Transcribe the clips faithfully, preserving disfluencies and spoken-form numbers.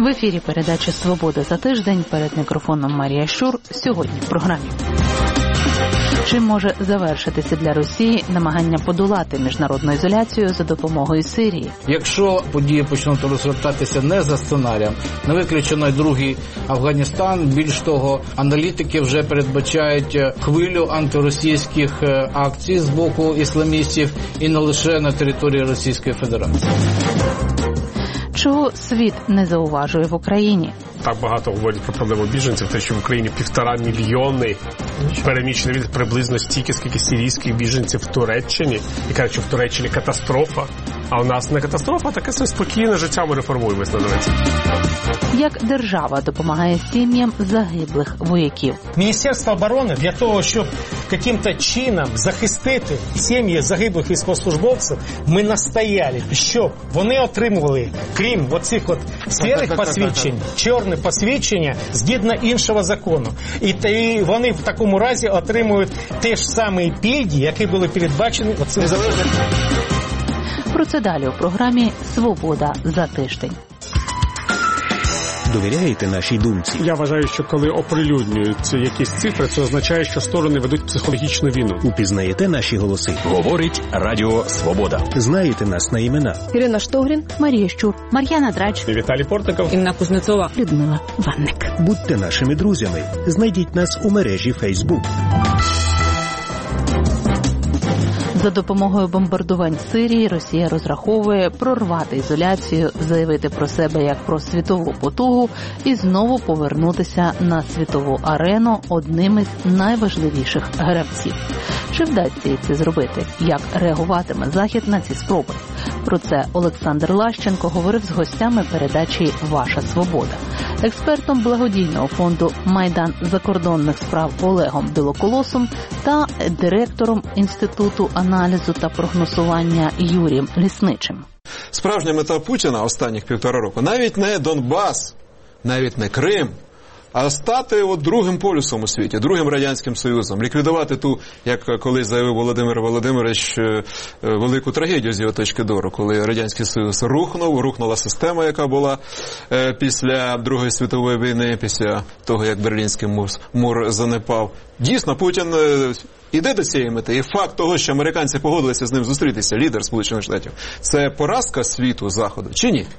ефірі передача «Свобода за тиждень», перед мікрофоном Марія Щур. Сьогодні в програмі. Чим може завершитися для Росії намагання подолати міжнародну ізоляцію за допомогою Сирії? Якщо події почнуть розгортатися не за сценарієм, не виключено й другий Афганістан. Більш того, аналітики вже передбачають хвилю антиросійських акцій з боку ісламістів і не лише на території Російської Федерації. Чого світ не зауважує в Україні? Так багато говорять про проблему біженців, те, що в Україні півтора мільйони переміщені від приблизно стільки, скільки сирійських біженців в Туреччині. І кажуть, що в Туреччині катастрофа. А у нас не катастрофа, таке все спокійне життя, ми реформуємось, називається. Як держава допомагає сім'ям загиблих вояків? Міністерство оборони для того, щоб яким-то чином захистити сім'ї загиблих військовослужбовців, ми настояли, щоб вони отримували, крім оцих от сірих посвідчень, чорне посвідчення згідно іншого закону. І, і вони в такому разі отримують те ж самі пільги, які були передбачені оцим законом. Про це далі у програмі «Свобода за тиждень». Довіряєте нашій думці? Я вважаю, що коли оприлюднюються якісь цифри, це означає, що сторони ведуть психологічну війну. Упізнаєте наші голоси? Говорить Радіо Свобода. Знаєте нас на імена? Ірина Штогрін, Марія Щур, Мар'яна Драч, Віталій Портников, Інна Кузнецова, Людмила Ванник. Будьте нашими друзями. Знайдіть нас у мережі Facebook. За допомогою бомбардувань Сирії Росія розраховує прорвати ізоляцію, заявити про себе як про світову потугу і знову повернутися на світову арену одним із найважливіших гравців. Чи вдасться їй це зробити? Як реагуватиме Захід на ці спроби? Про це Олександр Лащенко говорив з гостями передачі «Ваша свобода». Експертом благодійного фонду «Майдан закордонних справ» Олегом Білоколосом та директором Інституту аналізу та прогнозування Юрієм Лісничим. Справжня мета Путіна останніх півтора року навіть не Донбас, навіть не Крим, а стати от другим полюсом у світі, другим Радянським Союзом, ліквідувати ту, як колись заявив Володимир Володимирович, велику трагедію з його точки зору, коли Радянський Союз рухнув, рухнула система, яка була після Другої світової війни, після того, як Берлінський мур, мур занепав. Дійсно, Путін іде до цієї мети, і факт того, що американці погодилися з ним зустрітися, лідер Сполучених Штатів, це поразка світу, Заходу, чи ні?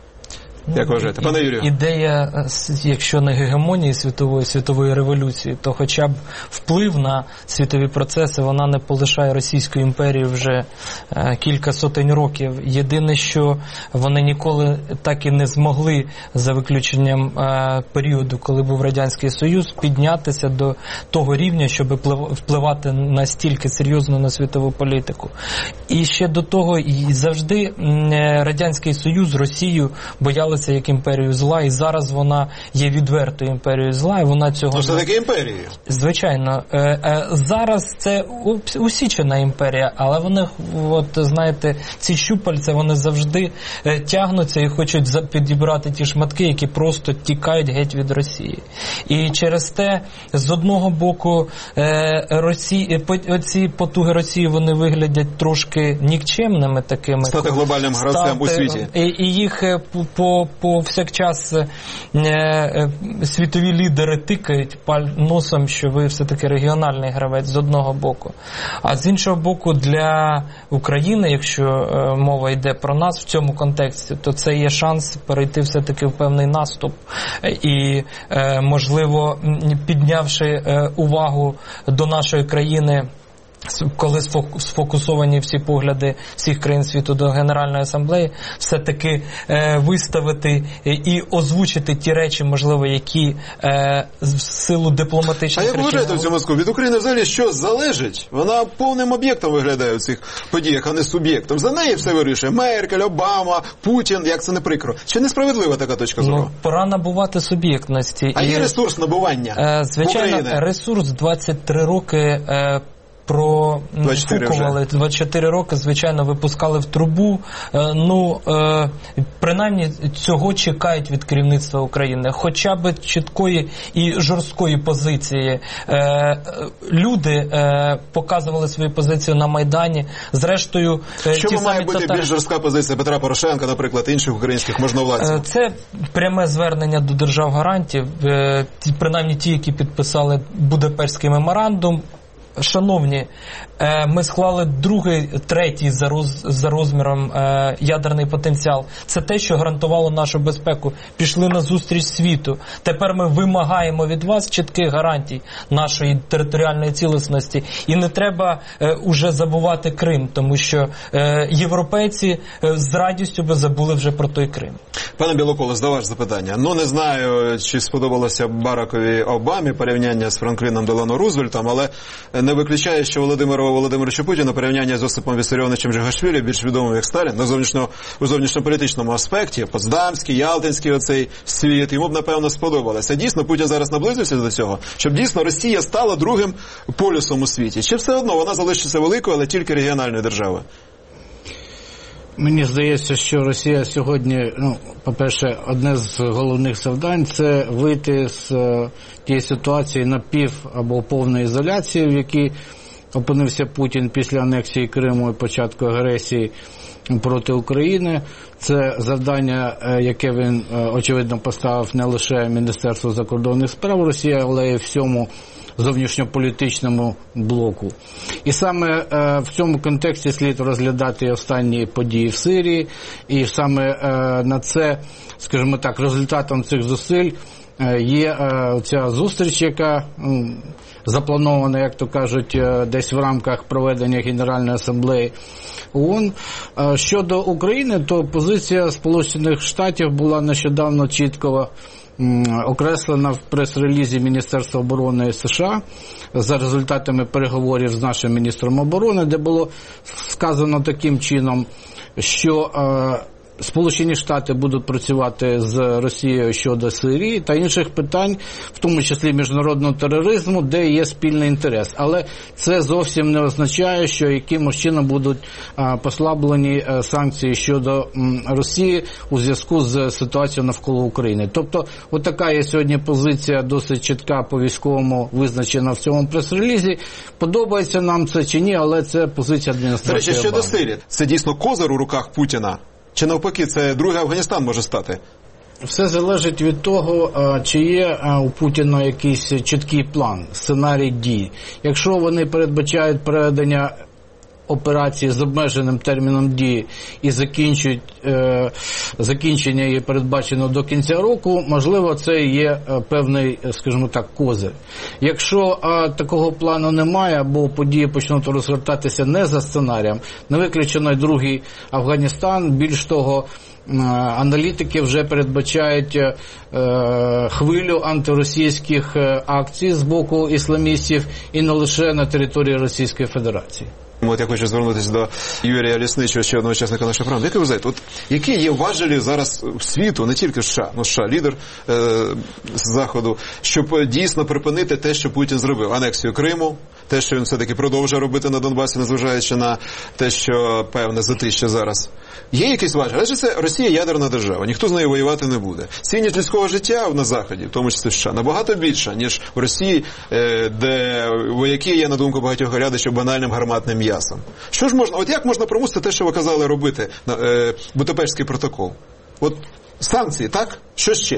Як вважаєте, пане Юрію? Ідея, якщо не гегемонії світової, світової революції, то хоча б вплив на світові процеси, вона не полишає Російської імперії вже е, кілька сотень років. Єдине, що вони ніколи так і не змогли, за виключенням е, періоду, коли був Радянський Союз, піднятися до того рівня, щоб впливати настільки серйозно на світову політику. І ще до того, і завжди е, Радянський Союз Росію боялися як імперію зла, і зараз вона є відвертою імперією зла, і вона цього... То це таке імперія? Звичайно. Е, е, зараз це усічена імперія, але вони, от, знаєте, ці щупальця, вони завжди е, тягнуться і хочуть за, підібрати ті шматки, які просто тікають геть від Росії. І через те, з одного боку, е, Росії, по, оці потуги Росії, вони виглядять трошки нікчемними такими. Стати глобальним гравцем у світі. І, і їх по повсякчас е, е, світові лідери тикають носом, що ви все-таки регіональний гравець з одного боку. А з іншого боку, для України, якщо е, мова йде про нас в цьому контексті, то це є шанс перейти все-таки в певний наступ. І, е, можливо, піднявши е, увагу до нашої країни, коли сфокусовані всі погляди всіх країн світу до Генеральної асамблеї, все-таки е, виставити і озвучити ті речі, можливо, які е, в силу дипломатичних... А як вважаєте в цьому Москву? Від України взагалі що залежить? Вона повним об'єктом виглядає у цих подіях, а не суб'єктом. За неї все вирішує Меркель, Обама, Путін, як це не прикро. Чи несправедлива така точка зору? Ну, пора набувати суб'єктності. А і, є ресурс набування е, звичайно, України? Ресурс двадцять три роки... Е, профукували двадцять чотири роки, звичайно, випускали в трубу. Ну, принаймні, цього чекають від керівництва України. Хоча б чіткої і жорсткої позиції. Люди показували свою позицію на Майдані. Зрештою, що ті має самі бути татар... більш жорстка позиція Петра Порошенка, наприклад, інших українських можновладців? Це пряме звернення до держав-гарантів, принаймні ті, які підписали Будапештський меморандум. Шановні, ми склали другий, третій за, роз, за розміром е, ядерний потенціал. Це те, що гарантувало нашу безпеку. Пішли на зустріч світу. Тепер ми вимагаємо від вас чітких гарантій нашої територіальної цілісності. І не треба е, уже забувати Крим, тому що е, європейці е, з радістю би забули вже про той Крим. Пане Білоколос, до вас запитання. Ну, не знаю, чи сподобалося Баракові Обамі порівняння з Франкліном Делано Рузвельтом, але не виключає, що Володимиру Володимировичу Путіну порівняння з Осипом Вісаріоновичем Джигашвілі, більш відомим як Сталін, на зовнішньо, у зовнішньополітичному аспекті, Потсдамський, Ялтинський оцей світ, йому б, напевно, сподобалося. Дійсно, Путін зараз наблизився до цього, щоб дійсно Росія стала другим полюсом у світі. Чи все одно вона залишиться великою, але тільки регіональною державою? Мені здається, що Росія сьогодні, ну, по-перше, одне з головних завдань – це вийти з е, тієї ситуації напів або повної ізоляції, в якій опинився Путін після анексії Криму і початку агресії проти України. Це завдання, е, яке він, е, очевидно, поставив не лише Міністерству закордонних справ Росії, але й всьому зовнішньополітичному блоку. І саме е, в цьому контексті слід розглядати останні події в Сирії, і саме е, на це, скажімо так, результатом цих зусиль е, є е, ця зустріч, яка е, запланована, як то кажуть, е, десь в рамках проведення Генеральної асамблеї ООН. Е, щодо України, то позиція Сполучених Штатів була нещодавно чітко окреслена в прес-релізі Міністерства оборони США за результатами переговорів з нашим міністром оборони, де було сказано таким чином, що е, Сполучені Штати будуть працювати з Росією щодо Сирії та інших питань, в тому числі міжнародного тероризму, де є спільний інтерес. Але це зовсім не означає, що якимось чином будуть а, послаблені а, санкції щодо м, Росії у зв'язку з ситуацією навколо України. Тобто, отака є сьогодні позиція досить чітка по військовому, визначена в цьому прес-релізі. Подобається нам це чи ні, але це позиція адміністрації Обами. До речі, щодо Обами. Сирії, це дійсно козир у руках Путіна? Чи навпаки, це другий Афганістан може стати? Все залежить від того, чи є у Путіна якийсь чіткий план, сценарій дій. Якщо вони передбачають проведення операції з обмеженим терміном дії і закінчують, е, закінчення її передбачено до кінця року, можливо, це є е, певний, скажімо так, козир. Якщо е, такого плану немає, або події почнуть розгортатися не за сценарієм, не виключено й другий Афганістан, більш того, аналітики вже передбачають е, хвилю антиросійських акцій з боку ісламістів і не лише на території Російської Федерації. От я хочу звернутися до Юрія Лісничого, ще одного учасника нашої програми. Як ви знаєте, от які є важелі зараз світу, не тільки США, ну США, лідер е, з Заходу, щоб дійсно припинити те, що Путін зробив, анексію Криму, те, що він все-таки продовжує робити на Донбасі, незважаючи на те, що певне затища зараз. Є якісь важелі? Адже це Росія ядерна держава, ніхто з нею воювати не буде. Цінність людського життя на Заході, в тому числі в США, набагато більша, ніж в Росії, е, де вояки є, на думку багатьох глядачів, банальним гарматним м'ясом. Що ж можна, от як можна примусити те, що ви казали робити, е, Будапештський протокол? От санкції, так? Що ще?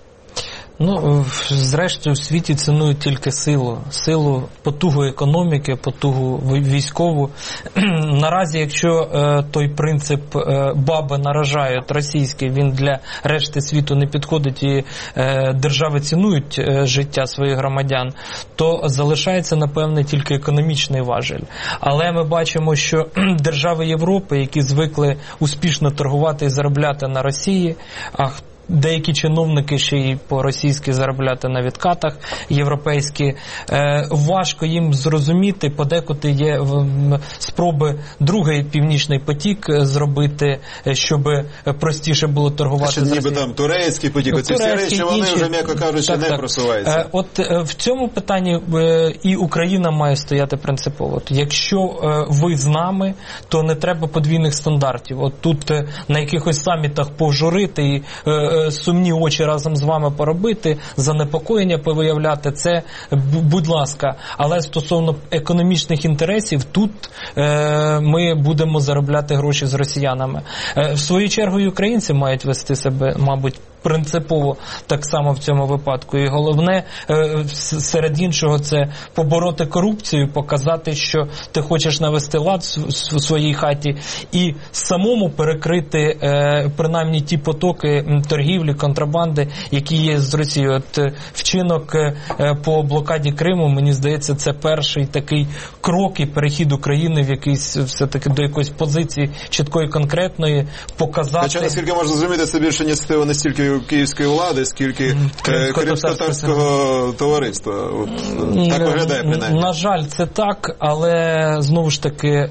Ну, зрештою, в світі цінують тільки силу. Силу, потугу економіки, потугу військову. Наразі, якщо е, той принцип е, баби наражають російський, він для решти світу не підходить і е, держави цінують е, життя своїх громадян, то залишається, напевне, тільки економічний важель. Але ми бачимо, що держави Європи, які звикли успішно торгувати і заробляти на Росії, а деякі чиновники ще й по-російськи заробляти на відкатах європейські. Важко їм зрозуміти, подекуди є спроби другий північний потік зробити, щоб простіше було торгувати. А що ніби там турецький потік, оці всі речі, вони інші, вже, м'яко кажучи, так, не так. просуваються. От в цьому питанні і Україна має стояти принципово. Якщо ви з нами, то не треба подвійних стандартів. От тут на якихось самітах пожурити і сумні очі разом з вами поробити, занепокоєння повиявляти, це будь ласка. Але стосовно економічних інтересів, тут е, ми будемо заробляти гроші з росіянами. Е, в свою чергу і українці мають вести себе, мабуть, принципово так само в цьому випадку. І головне, серед іншого, це побороти корупцію, показати, що ти хочеш навести лад в своїй хаті і самому перекрити принаймні ті потоки торгівлі, контрабанди, які є з Росією. От вчинок по блокаді Криму, мені здається, це перший такий крок і перехід України в якийсь, все-таки до якоїсь позиції чіткої, конкретної, показати... Хоча, наскільки можна зрозуміти, це більше ініціатива не стільки київської влади, скільки кримсько-татарського товариства. От, так виглядає, принаймні. На жаль, це так, але знову ж таки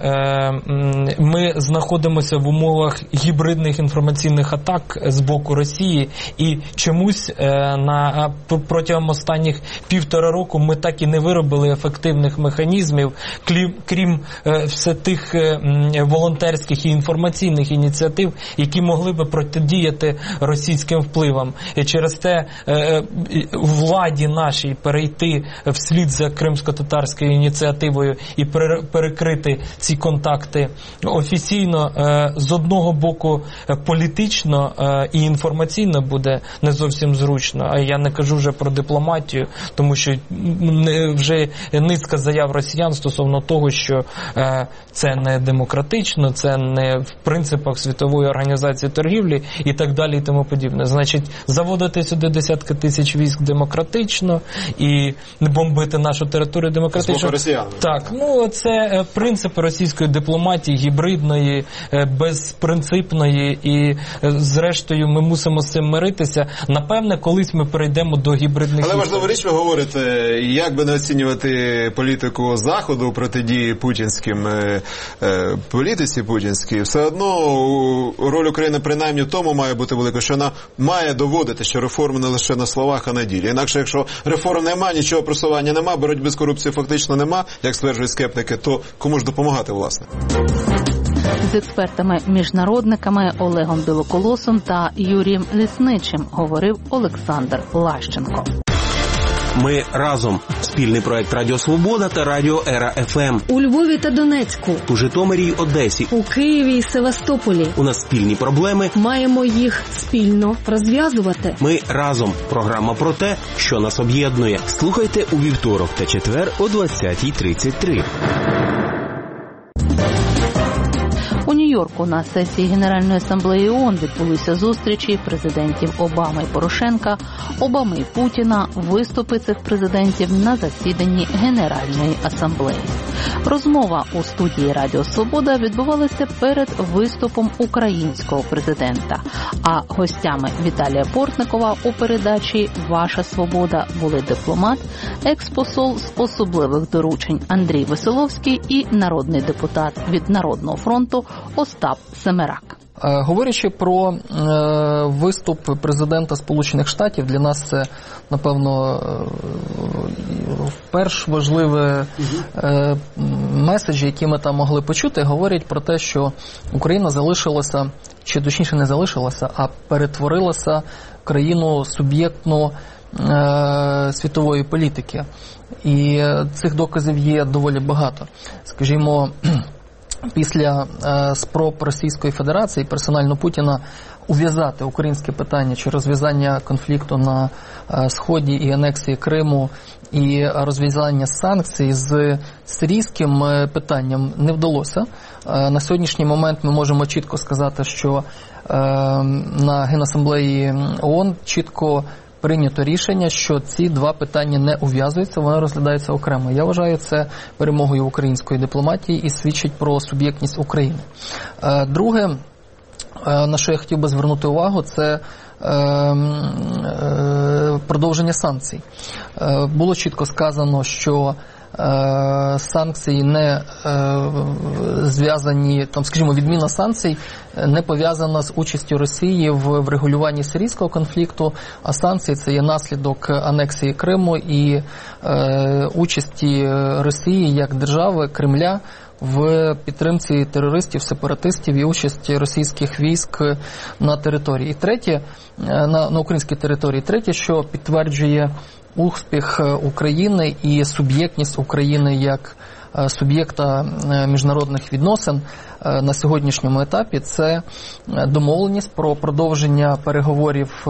ми знаходимося в умовах гібридних інформаційних атак з боку Росії, і чомусь на протягом останніх півтора року ми так і не виробили ефективних механізмів, крім, крім все тих волонтерських і інформаційних ініціатив, які могли би протидіяти російським впливам. І через те е, владі нашій перейти вслід за кримсько-татарською ініціативою і перекрити ці контакти офіційно, е, з одного боку політично е, і інформаційно буде не зовсім зручно, а я не кажу вже про дипломатію, тому що вже низка заяв росіян стосовно того, що е, це не демократично, це не в принципах Світової організації торгівлі і так далі і тому подібне. Значить, заводити сюди десятки тисяч військ демократично і бомбити нашу територію демократично. Так, ну це принципи російської дипломатії, гібридної, безпринципної, і зрештою ми мусимо з цим миритися. Напевне, колись ми перейдемо до гібридних... Але важливу річ ви говорите, як би не оцінювати політику Заходу протидії путінським е, е, політиці путінській, все одно роль України принаймні в тому має бути велика, що вона має доводити, що реформи не лише на словах, а на ділі. Інакше, якщо реформ нема, нічого просування нема, боротьби з корупцією фактично нема, як стверджують скептики, то кому ж допомагати, власне? З експертами-міжнародниками Олегом Білоколосом та Юрієм Лісничим говорив Олександр Лащенко. Ми разом. Спільний проект Радіо Свобода та Радіо Ера еф ем. У Львові та Донецьку. У Житомирі й Одесі. У Києві і Севастополі. У нас спільні проблеми. Маємо їх спільно розв'язувати. Ми разом. Програма про те, що нас об'єднує. Слухайте у вівторок та четвер о двадцятій тридцять три. У Нью-Йорку на сесії Генеральної асамблеї ООН відбулися зустрічі президентів Обами і Порошенка, Обами і Путіна, виступи цих президентів на засіданні Генеральної асамблеї. Розмова у студії Радіо Свобода відбувалася перед виступом українського президента, а гостями Віталія Портникова у передачі «Ваша свобода» були дипломат, експосол з особливих доручень Андрій Веселовський і народний депутат від Народного фронту Остап Семерак. Говорячи про е, виступ президента Сполучених Штатів, для нас це, напевно, е, вперше важливе е, меседжі, які ми там могли почути, говорять про те, що Україна залишилася, чи точніше не залишилася, а перетворилася в країну суб'єктну е, світової політики. І цих доказів є доволі багато. Скажімо, після е, спроб Російської Федерації, персонально Путіна, ув'язати українське питання чи розв'язання конфлікту на е, Сході і анексії Криму, і розв'язання санкцій з сирійським е, питанням не вдалося. Е, на сьогоднішній момент ми можемо чітко сказати, що е, на Генасамблеї ООН чітко прийнято рішення, що ці два питання не ув'язуються, вони розглядаються окремо. Я вважаю це перемогою української дипломатії і свідчить про суб'єктність України. Друге, на що я хотів би звернути увагу, це продовження санкцій. Було чітко сказано, що санкції не зв'язані, там, скажімо, відміна санкцій не пов'язана з участю Росії в врегулюванні сирійського конфлікту, а санкції – це є наслідок анексії Криму і е, участі Росії як держави, Кремля, в підтримці терористів, сепаратистів і участі російських військ на території. І третє, на, на українській території. Третє, що підтверджує успіх України і суб'єктність України як суб'єкта міжнародних відносин на сьогоднішньому етапі, це домовленість про продовження переговорів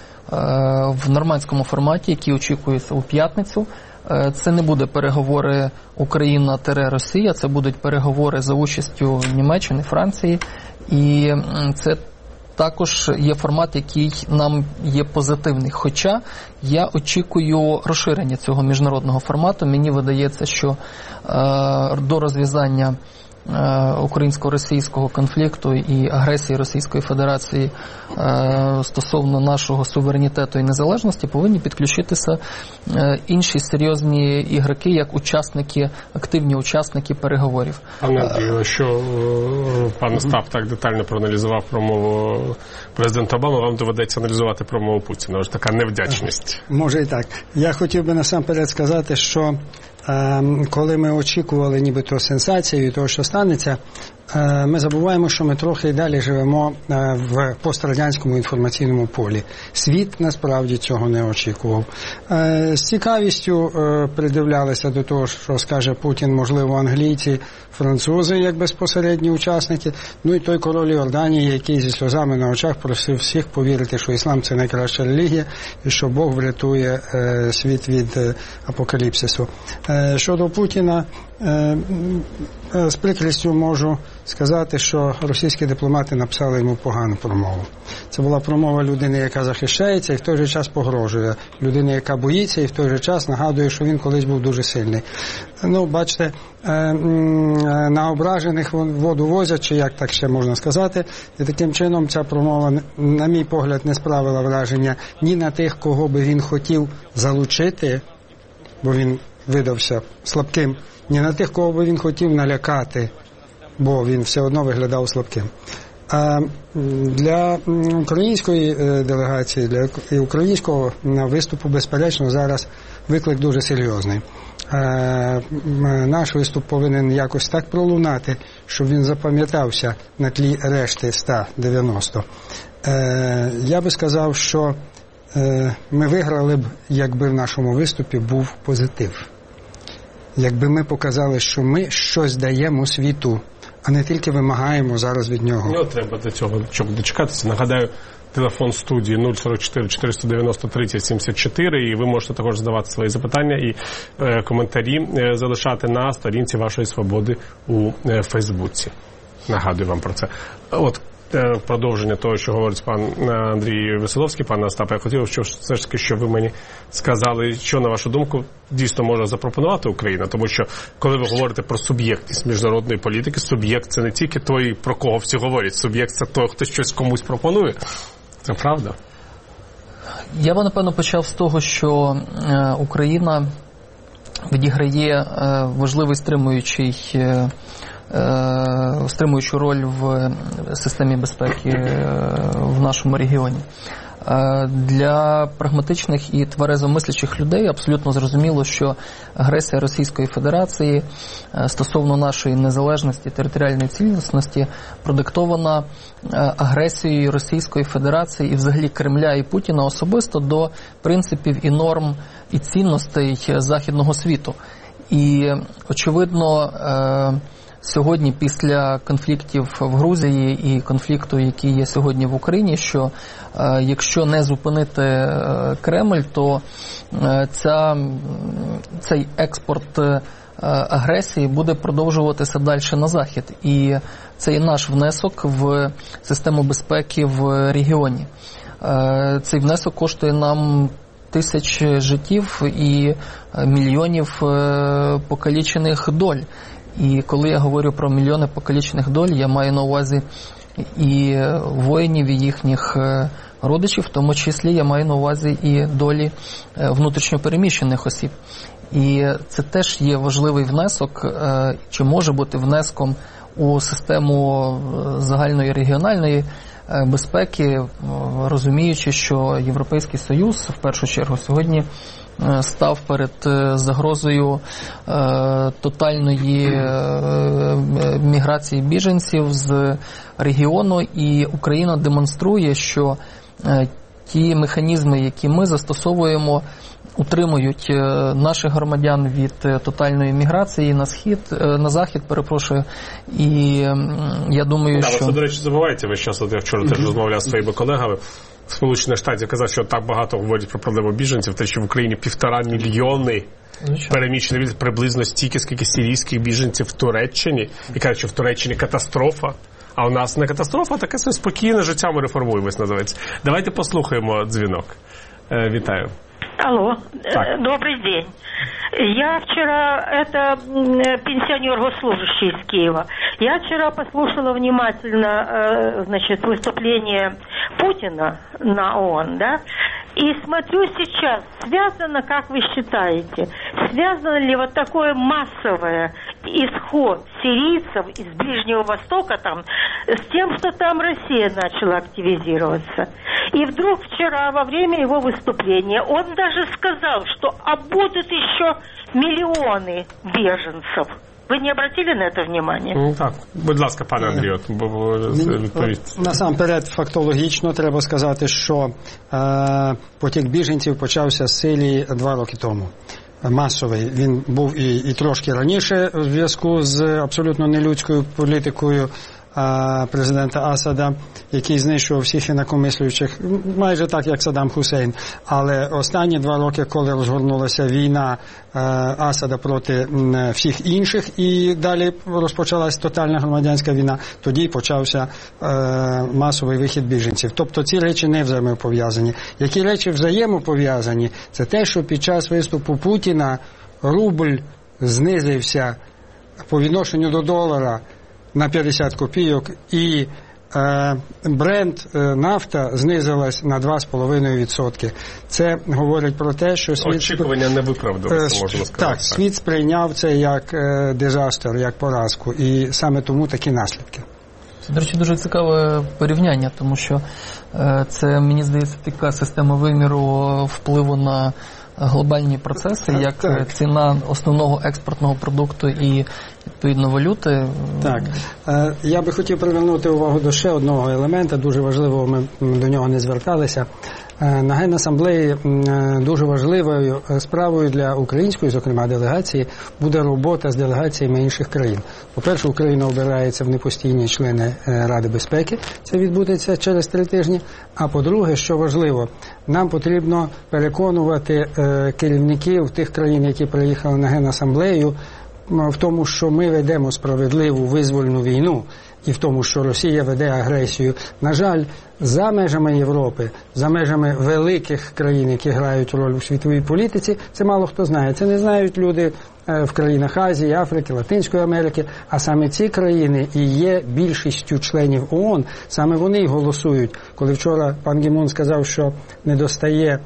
в нормандському форматі, які очікуються у п'ятницю. Це не буде переговори Україна-Росія, це будуть переговори за участю Німеччини, Франції, і це також є формат, який нам є позитивний. Хоча я очікую розширення цього міжнародного формату. Мені видається, що е, до розв'язання е, українсько-російського конфлікту і агресії Російської Федерації е, стосовно нашого суверенітету і незалежності повинні підключитися е, інші серйозні ігроки, як учасники, активні учасники переговорів. Пане Андрію, що пан Остап так детально проаналізував промову президента Обами, вам доведеться аналізувати промову Путіна. Ось така невдячність. Може і так. Я хотів би насамперед сказати, що е, коли ми очікували нібито сенсацію і того, що станеться, е, ми забуваємо, що ми трохи і далі живемо е, в пострадянському інформаційному полі. Світ насправді цього не очікував. Е, з цікавістю е, придивлялися до того, що скаже Путін, можливо, англійці, французи як безпосередні учасники, ну і той король Йорданії, який зі сльозами на очах просив всіх повірити, що іслам – це найкраща релігія і що Бог врятує е, світ від е, апокаліпсису. Е, щодо Путіна, е, е, з прикрістю можу сказати, що російські дипломати написали йому погану промову. Це була промова людини, яка захищається і в той же час погрожує. Людини, яка боїться і в той же час нагадує, що він колись був дуже сильний. Ну, бачите, на ображених воду возять, чи як так ще можна сказати. І таким чином ця промова, на мій погляд, не справила враження ні на тих, кого би він хотів залучити, бо він видався слабким, ні на тих, кого би він хотів налякати, бо він все одно виглядав слабким. А для української делегації, для і українського виступу, безперечно, зараз виклик дуже серйозний. Наш виступ повинен якось так пролунати, щоб він запам'ятався на тлі решти ста дев'яносто. Я би сказав, що ми виграли б, якби в нашому виступі був позитив. Якби ми показали, що ми щось даємо світу, а не тільки вимагаємо зараз від нього. Ну, треба до цього щоб дочекатися. Нагадаю, телефон студії нуль сорок чотири чотириста дев'яносто тридцять сімдесят чотири, і ви можете також задавати свої запитання і е, коментарі е, залишати на сторінці Вашої Свободи у е, Фейсбуці. Нагадую вам про це. От, е, продовження того, що говорить пан Андрій Веселовський, пан Остап, я хотів, що все ж таки, що ви мені сказали, що, на вашу думку, дійсно може запропонувати Україна, тому що, коли ви говорите про суб'єктність міжнародної політики, суб'єкт – це не тільки той, про кого всі говорять, суб'єкт – це той, хто щось комусь пропонує. Це правда? Я би, напевно, почав з того, що е, Україна відіграє е, важливий стримуючий, е, е, стримуючу роль в системі безпеки е, в нашому регіоні. Для прагматичних і тверезомислячих людей абсолютно зрозуміло, що агресія Російської Федерації стосовно нашої незалежності, територіальної цілісності продиктована агресією Російської Федерації і взагалі Кремля і Путіна особисто до принципів і норм і цінностей західного світу. І, очевидно, сьогодні, після конфліктів в Грузії і конфлікту, який є сьогодні в Україні, що е, якщо не зупинити е, Кремль, то е, ця, цей експорт е, агресії буде продовжуватися далі на Захід. І це є наш внесок в систему безпеки в регіоні. Е, цей внесок коштує нам тисяч життів і мільйонів е, покалічених доль. І коли я говорю про мільйони покалічених доль, я маю на увазі і воїнів, і їхніх родичів, в тому числі я маю на увазі і долі внутрішньопереміщених осіб. І це теж є важливий внесок, чи може бути внеском у систему загальної регіональної безпеки, розуміючи, що Європейський Союз в першу чергу сьогодні став перед загрозою тотальної міграції біженців з регіону, і Україна демонструє, що ті механізми, які ми застосовуємо, утримують наших громадян від тотальної міграції на схід, на захід, перепрошую. І я думаю, да, що... Це, до речі, забувається весь час. От я вчора теж розмовляв з своїми колегами. Сполучених Штатів казав, що так багато говорять про проблему біженців, те, що в Україні півтора мільйони переміщені від приблизно стільки, скільки сирійських біженців в Туреччині. І кажуть, що в Туреччині катастрофа. А у нас не катастрофа, таке це спокійне життя, ми реформуємось, називається. Давайте послухаємо дзвінок. Е, вітаю. Алло, так. Добрый день. Я вчера, это пенсионер госслужащий из Киева, я вчера послушала внимательно, значит, выступление Путина на ООН, да, и смотрю сейчас, связано, как вы считаете, связано ли вот такое массовое исход сирийцев из Ближнего Востока там с тем, что там Россия начала активизироваться. И вдруг вчера во время его выступления он даже сказал, что а будут еще миллионы беженцев. Ви не обратили на це внимание? Ну, так, будь ласка, пане Андрію, відповідь. Насамперед, фактологічно треба сказати, що е, потік біженців почався з Сирії два роки тому. Масовий. Він був і, і трошки раніше в зв'язку з абсолютно нелюдською політикою президента Асада, який знищував всіх інакомислюючих, майже так, як Саддам Хусейн. Але останні два роки, коли розгорнулася війна Асада проти всіх інших, і далі розпочалась тотальна громадянська війна, тоді почався масовий вихід біженців. Тобто ці речі не взаємопов'язані. Які речі взаємопов'язані? Це те, що під час виступу Путіна рубль знизився по відношенню до долара на п'ятдесят копійок, і е, бренд е, нафта знизилась на два з половиною відсотки. Це говорить про те, що світ... Очікування не виправдалося, е, можна сказати. Так, світ сприйняв це як е, дизастер, як поразку, і саме тому такі наслідки. Це, до речі, дуже цікаве порівняння, тому що е, це, мені здається, така система виміру впливу на глобальні процеси, як так. Ціна основного експортного продукту і, відповідно, валюти. Так. Я би хотів привернути увагу до ще одного елемента, дуже важливого, ми до нього не зверталися. На Генасамблеї дуже важливою справою для української, зокрема, делегації буде робота з делегаціями інших країн. По-перше, Україна обирається в непостійні члени Ради безпеки, це відбудеться через три тижні. А по-друге, що важливо, нам потрібно переконувати керівників тих країн, які приїхали на Генасамблею, в тому, що ми ведемо справедливу визвольну війну, і в тому, що Росія веде агресію. На жаль, за межами Європи, за межами великих країн, які грають роль у світовій політиці, це мало хто знає. Це не знають люди в країнах Азії, Африки, Латинської Америки, а саме ці країни і є більшістю членів ООН, саме вони й голосують. Коли вчора пан Гі Мун сказав, що не достає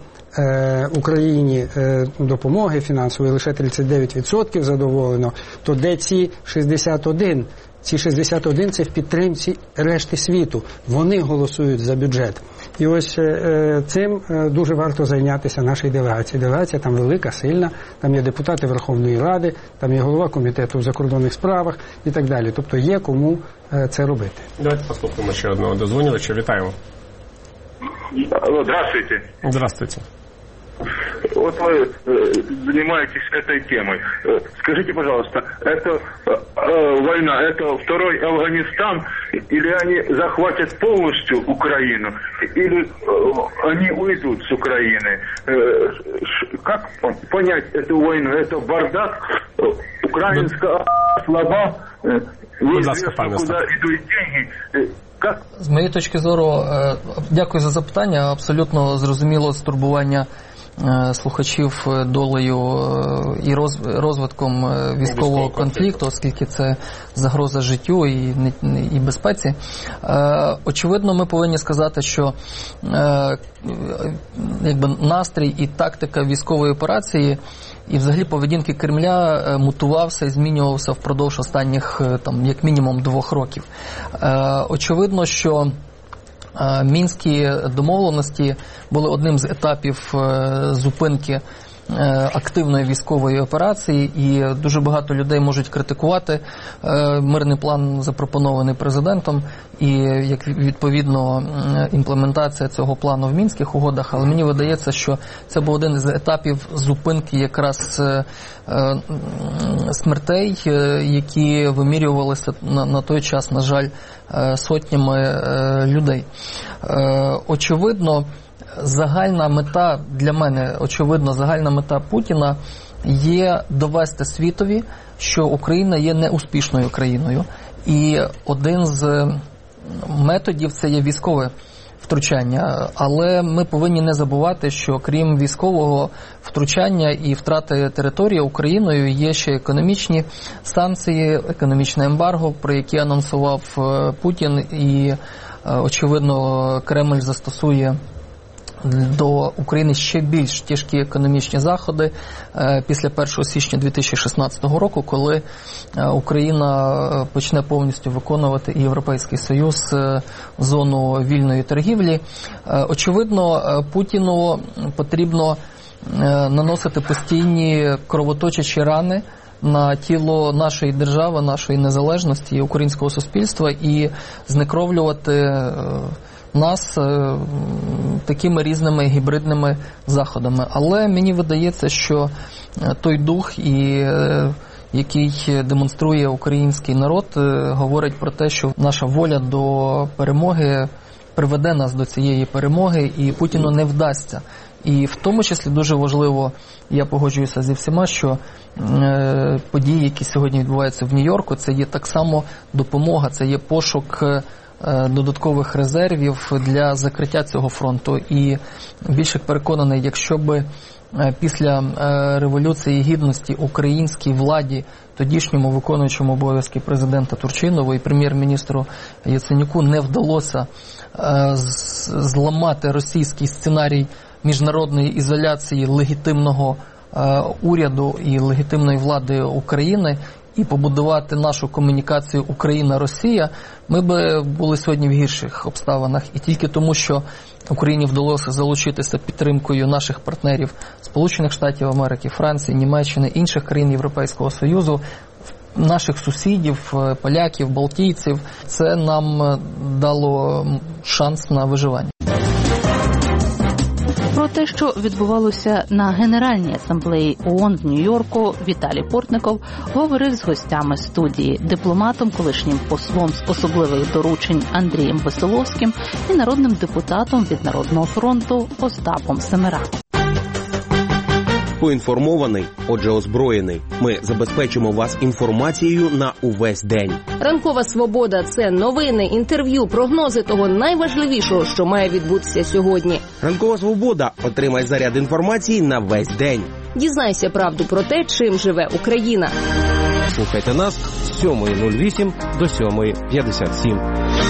Україні допомоги фінансової лише тридцять дев'ять відсотків задоволено, то де ці шістдесят один? Ці шістдесят один – це в підтримці решти світу. Вони голосують за бюджет. І ось е, цим е, дуже варто зайнятися нашій делегації. Делегація там велика, сильна, там є депутати Верховної Ради, там є голова комітету в закордонних справах і так далі. Тобто є кому е, це робити. Давайте послухаємо ще одного дозвонювача. Вітаємо. Алло, здравствуйте. Здравствуйте. Вот вы э, занимаетесь этой темой. Э, скажите, пожалуйста, это э, э, война, это второй Афганистан, или они захватят полностью Украину, или э, они уйдут с Украины? Э, ш, как понять эту войну? Это бардак, э, украинская слаба, э, неизвестно, куда идут деньги. Э, как? З моєї точки зору, дякую за запитання, абсолютно зрозуміло стурбування слухачів долею і розвитком військового конфлікту, оскільки це загроза життю і, і безпеці. Очевидно, ми повинні сказати, що якби настрій і тактика військової операції і взагалі поведінки Кремля мутувався і змінювався впродовж останніх, там, як мінімум, двох років. Очевидно, що мінські домовленості були одним з етапів зупинки активної військової операції, і дуже багато людей можуть критикувати мирний план, запропонований президентом, і як відповідно імплементація цього плану в Мінських угодах, але мені видається, що це був один з етапів зупинки якраз смертей, які вимірювалися на, на той час, на жаль, сотнями людей. Очевидно, загальна мета для мене, очевидно, загальна мета Путіна є довести світові, що Україна є неуспішною країною. І один з методів – це є військове втручання. Але ми повинні не забувати, що крім військового втручання і втрати території Україною є ще економічні санкції, економічне ембарго, про які анонсував Путін, і, очевидно, Кремль застосує до України ще більш тяжкі економічні заходи після першого січня дві тисячі шістнадцятого року, коли Україна почне повністю виконувати і Європейський Союз зону вільної торгівлі. Очевидно, Путіну потрібно наносити постійні кровоточачі рани на тіло нашої держави, нашої незалежності і українського суспільства і знекровлювати нас е, такими різними гібридними заходами. Але мені видається, що той дух, і, е, який демонструє український народ, е, говорить про те, що наша воля до перемоги приведе нас до цієї перемоги, і Путіну не вдасться. І в тому числі дуже важливо, я погоджуюся зі всіма, що е, події, які сьогодні відбуваються в Нью-Йорку, це є так само допомога, це є пошук додаткових резервів для закриття цього фронту. І більше переконаний, якщо би після Революції Гідності українській владі, тодішньому виконуючому обов'язки президента Турчинову і прем'єр-міністру Яценюку не вдалося зламати російський сценарій міжнародної ізоляції легітимного уряду і легітимної влади України, і побудувати нашу комунікацію Україна-Росія, ми б були сьогодні в гірших обставинах. І тільки тому, що Україні вдалося залучитися підтримкою наших партнерів Сполучених Штатів Америки, Франції, Німеччини, інших країн Європейського Союзу, наших сусідів, поляків, балтійців, це нам дало шанс на виживання. Про те, що відбувалося на Генеральній асамблеї ООН в Нью-Йорку, Віталій Портников говорив з гостями студії, дипломатом, колишнім послом з особливих доручень Андрієм Веселовським і народним депутатом від Народного фронту Остапом Семераком. Поінформований, отже озброєний. Ми забезпечимо вас інформацією на увесь день. Ранкова свобода – це новини, інтерв'ю, прогнози того найважливішого, що має відбутися сьогодні. Ранкова свобода. Отримай заряд інформації на весь день. Дізнайся правду про те, чим живе Україна. Слухайте нас з сьомої нуль вісім до сьомої п'ятдесят сім.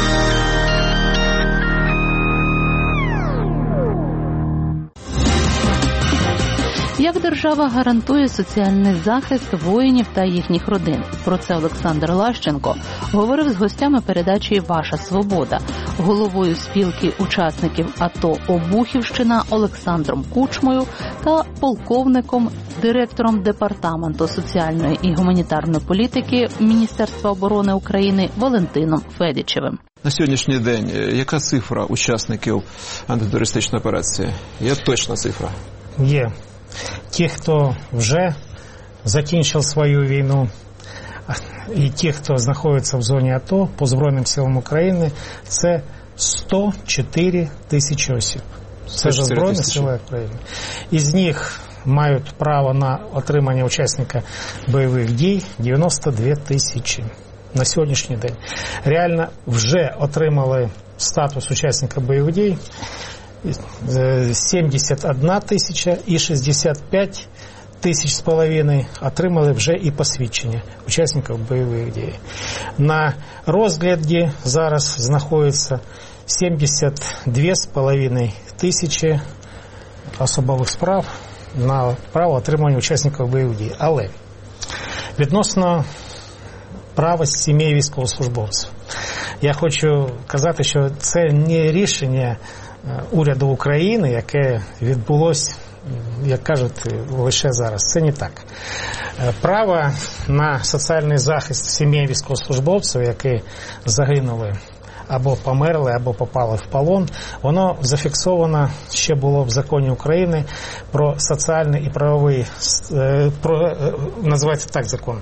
Як держава гарантує соціальний захист воїнів та їхніх родин? Про це Олександр Лащенко говорив з гостями передачі «Ваша свобода», головою спілки учасників АТО «Обухівщина» Олександром Кучмою та полковником, директором Департаменту соціальної і гуманітарної політики Міністерства оборони України Валентином Федічевим. На сьогоднішній день яка цифра учасників антитерористичної операції? Є точна цифра? Є. Ті, хто вже закінчив свою війну, і ті, хто знаходиться в зоні АТО по Збройним силам України, це сто чотири тисячі осіб. Це ж Збройні сили України. Із них мають право на отримання учасника бойових дій дев'яносто дві тисячі на сьогоднішній день. Реально вже отримали статус учасника бойових дій сімдесят одна тисяча і шістдесят п'ять тисяч з половиною отримали вже і посвідчення учасників бойових дій. На розгляді зараз знаходиться сімдесят дві з половиною тисячі особових справ на право отримання учасників бойових дій. Але відносно права сімей військовослужбовців, я хочу казати, що це не рішення уряду України, яке відбулося, як кажуть, лише зараз. Це не так. Право на соціальний захист сімей військовослужбовців, які загинули або померли, або попали в полон, воно зафіксовано ще було в законі України про соціальний і правовий, про, називається так закон,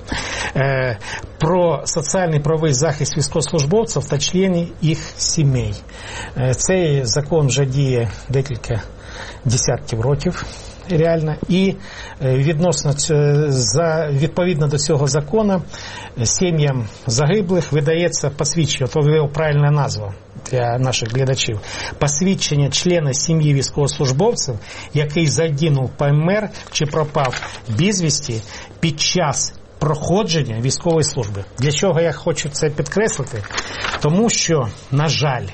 про соціальний і правовий захист військовослужбовців та членів їх сімей. Цей закон вже діє декілька десятків років. Реально, і відносно за відповідно до цього закону сім'ям загиблих видається посвідчення, то його правильна назва для наших глядачів, посвідчення члена сім'ї військовослужбовців, який загинув, помер чи пропав безвісті під час проходження військової служби. Для чого я хочу це підкреслити? Тому що, на жаль,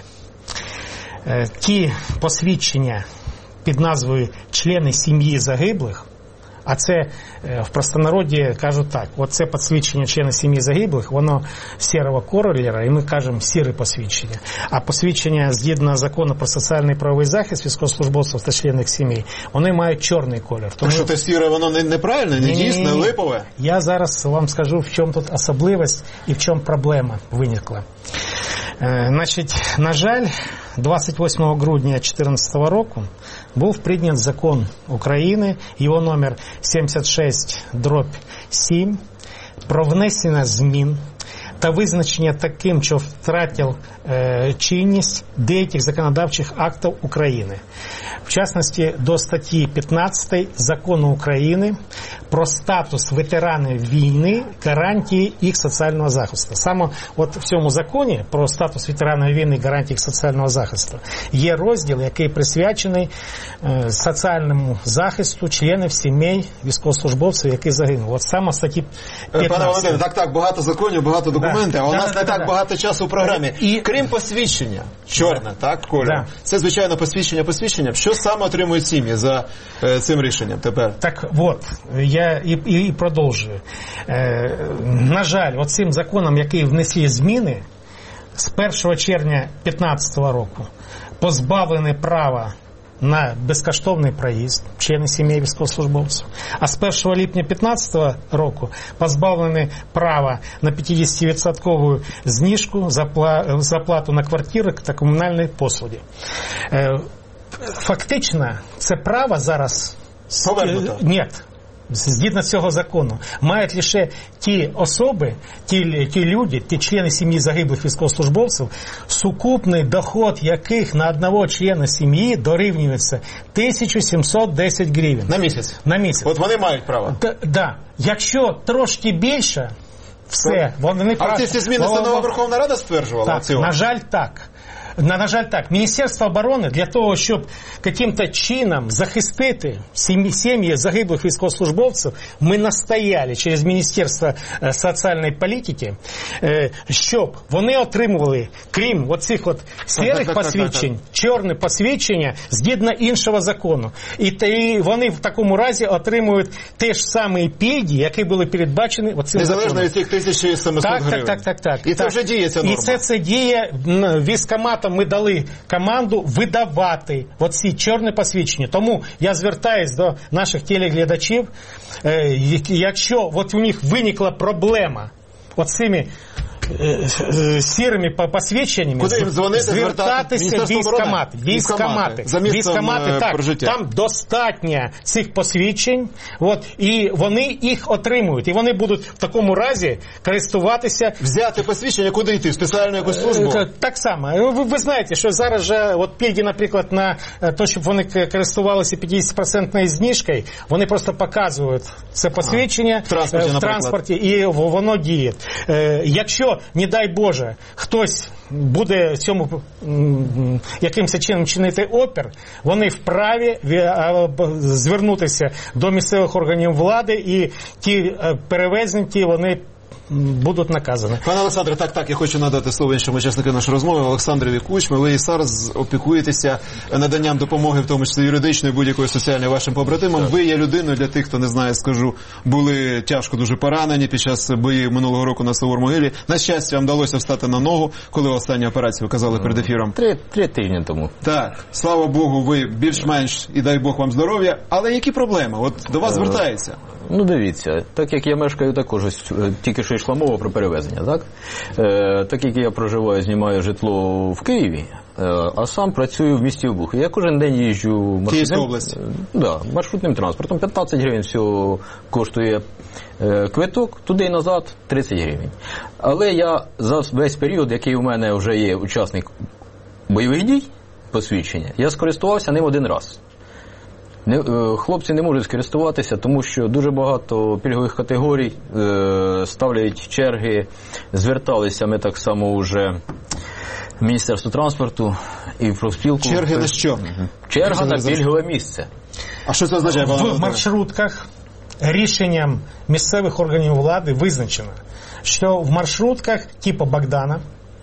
ті посвідчення під назвою «члени сім'ї загиблих», а це в простонароді кажуть так, оце посвідчення члена сім'ї загиблих, воно сірого кольору, і ми кажемо сіре посвідчення. А посвідчення, згідно закону про соціальний і правовий захист військовослужбовців та членів сімей, вони мають чорний колір. Тому... А що те сіре, воно не, неправильне, не дійсне, липове? Я зараз вам скажу, в чому тут особливість і в чому проблема виникла. Е, значить, на жаль, двадцять восьмого грудня дві тисячі чотирнадцятого року був прийнят закон України, його номер сімдесят шість дріб сім, про внесення змін та визначення таким, що втратив е, чинність деяких законодавчих актів України. В частності до статті п'ятнадцятої Закону України про статус ветеранів війни, гарантії їх соціального захисту. Саме от в цьому законі про статус ветеранів війни, гарантії їх соціального захисту є розділ, який присвячений е, соціальному захисту членів сімей військовослужбовців, які загинули. От саме в статті п'ятнадцятої. Пане Володимире, так, так, багато законів, багато документів, да, а у да, нас да, не да, так да. багато часу у програмі. І... Крім посвідчення, чорне, да. так, колір. Да. Це, звичайно, посвідчення посвідчення. Що саме отримують сім'ї за е, цим рішенням тепер? Так от, я і, і, і продовжую. Е, на жаль, от цим законом, який внесли зміни, з першого червня дві тисячі п'ятнадцятого року позбавлені права на безкоштовний проїзд члени сімей військовослужбовців. А з першого липня дві тисячі п'ятнадцятого року позбавлені права на п'ятдесятивідсоткову знижку за плату на квартири та комунальні послуги. Фактично, це право зараз... Повернуто? Ні. Згідно цього закону, мають лише ті особи, ті, ті люди, ті члени сім'ї загиблих військовослужбовців, сукупний доход яких на одного члена сім'ї дорівнюється тисяча сімсот десять гривень. На місяць? На місяць. От вони мають право? Так. Да. Якщо трошки більше, все. Вони а ці всі зміни це нова Верховна Рада стверджувала? Так, на жаль, так. На, на жаль, так. Міністерство оборони для того, щоб яким-то чином захистити сім'ї, сім'ї загиблих військовослужбовців, ми настояли через Міністерство соціальної політики, щоб вони отримували, крім оцих от сірих посвідчень, чорне посвідчення згідно іншого закону. І, і вони в такому разі отримують те ж самі пільги, які були передбачені оцим законом. Незалежно від цих тисяча сімсот так, гривень. Так, так, так, так. І це так. вже діє ця норма. І це, це діє військкомат. Ми дали команду видавати оці чорні посвідчення. Тому я звертаюсь до наших телеглядачів, якщо от у них виникла проблема оцими сірими посвідченнями, куди їм дзвонити, звертатися військкомати. Військкомати. Військкомати, так, там достатньо цих посвідчень, от, і вони їх отримують. І вони будуть в такому разі користуватися... Взяти посвідчення, куди йти? В спеціальну якусь службу? Так само. Ви, ви знаєте, що зараз же, от пільги, наприклад, на те, щоб вони користувалися п'ятдесят відсотків знижкою, вони просто показують це посвідчення а, в транспорті, в транспорті і воно діє. Якщо якщо, не дай Боже, хтось буде цьому м, якимось чином чинити опір, вони вправі звернутися до місцевих органів влади, і ті перевезники, вони будуть наказані. Пане Олександре, так, так, я хочу надати слово іншому учаснику нашої розмови, Олександрові Кучмі. Ви і зараз опікуєтеся наданням допомоги, в тому числі юридичної, будь-якої соціальної вашим побратимам. Так. Ви є людиною, для тих, хто не знає, скажу, були тяжко дуже поранені під час боїв минулого року на Савур-Могилі. На щастя, вам вдалося встати на ногу, коли останню операцію казали перед ефіром. Три, три тижні тому. Так, слава Богу, ви більш-менш, і дай Бог вам здоров'я. Але які проблеми? От до вас звертаються. Ну, дивіться, так як я мешкаю також, ось, тільки що йшла мова про перевезення, так? Е, так як я проживаю, знімаю житло в Києві, е, а сам працюю в місті Обухів. Я кожен день їжджу маршрутним, да, маршрутним транспортом. п'ятнадцять гривень всього коштує е, квиток, туди і назад тридцять гривень. Але я за весь період, який у мене вже є учасник бойових дій, посвідчення, я скористувався ним один раз. Не, хлопці не можуть скористуватися, тому що дуже багато пільгових категорій е, ставляють черги, зверталися ми так само вже в Міністерство транспорту і в профспілку. Черги на що? Черга на пільгове місце. А що це означає? В маршрутках рішенням місцевих органів влади визначено, що в маршрутках типу Богдана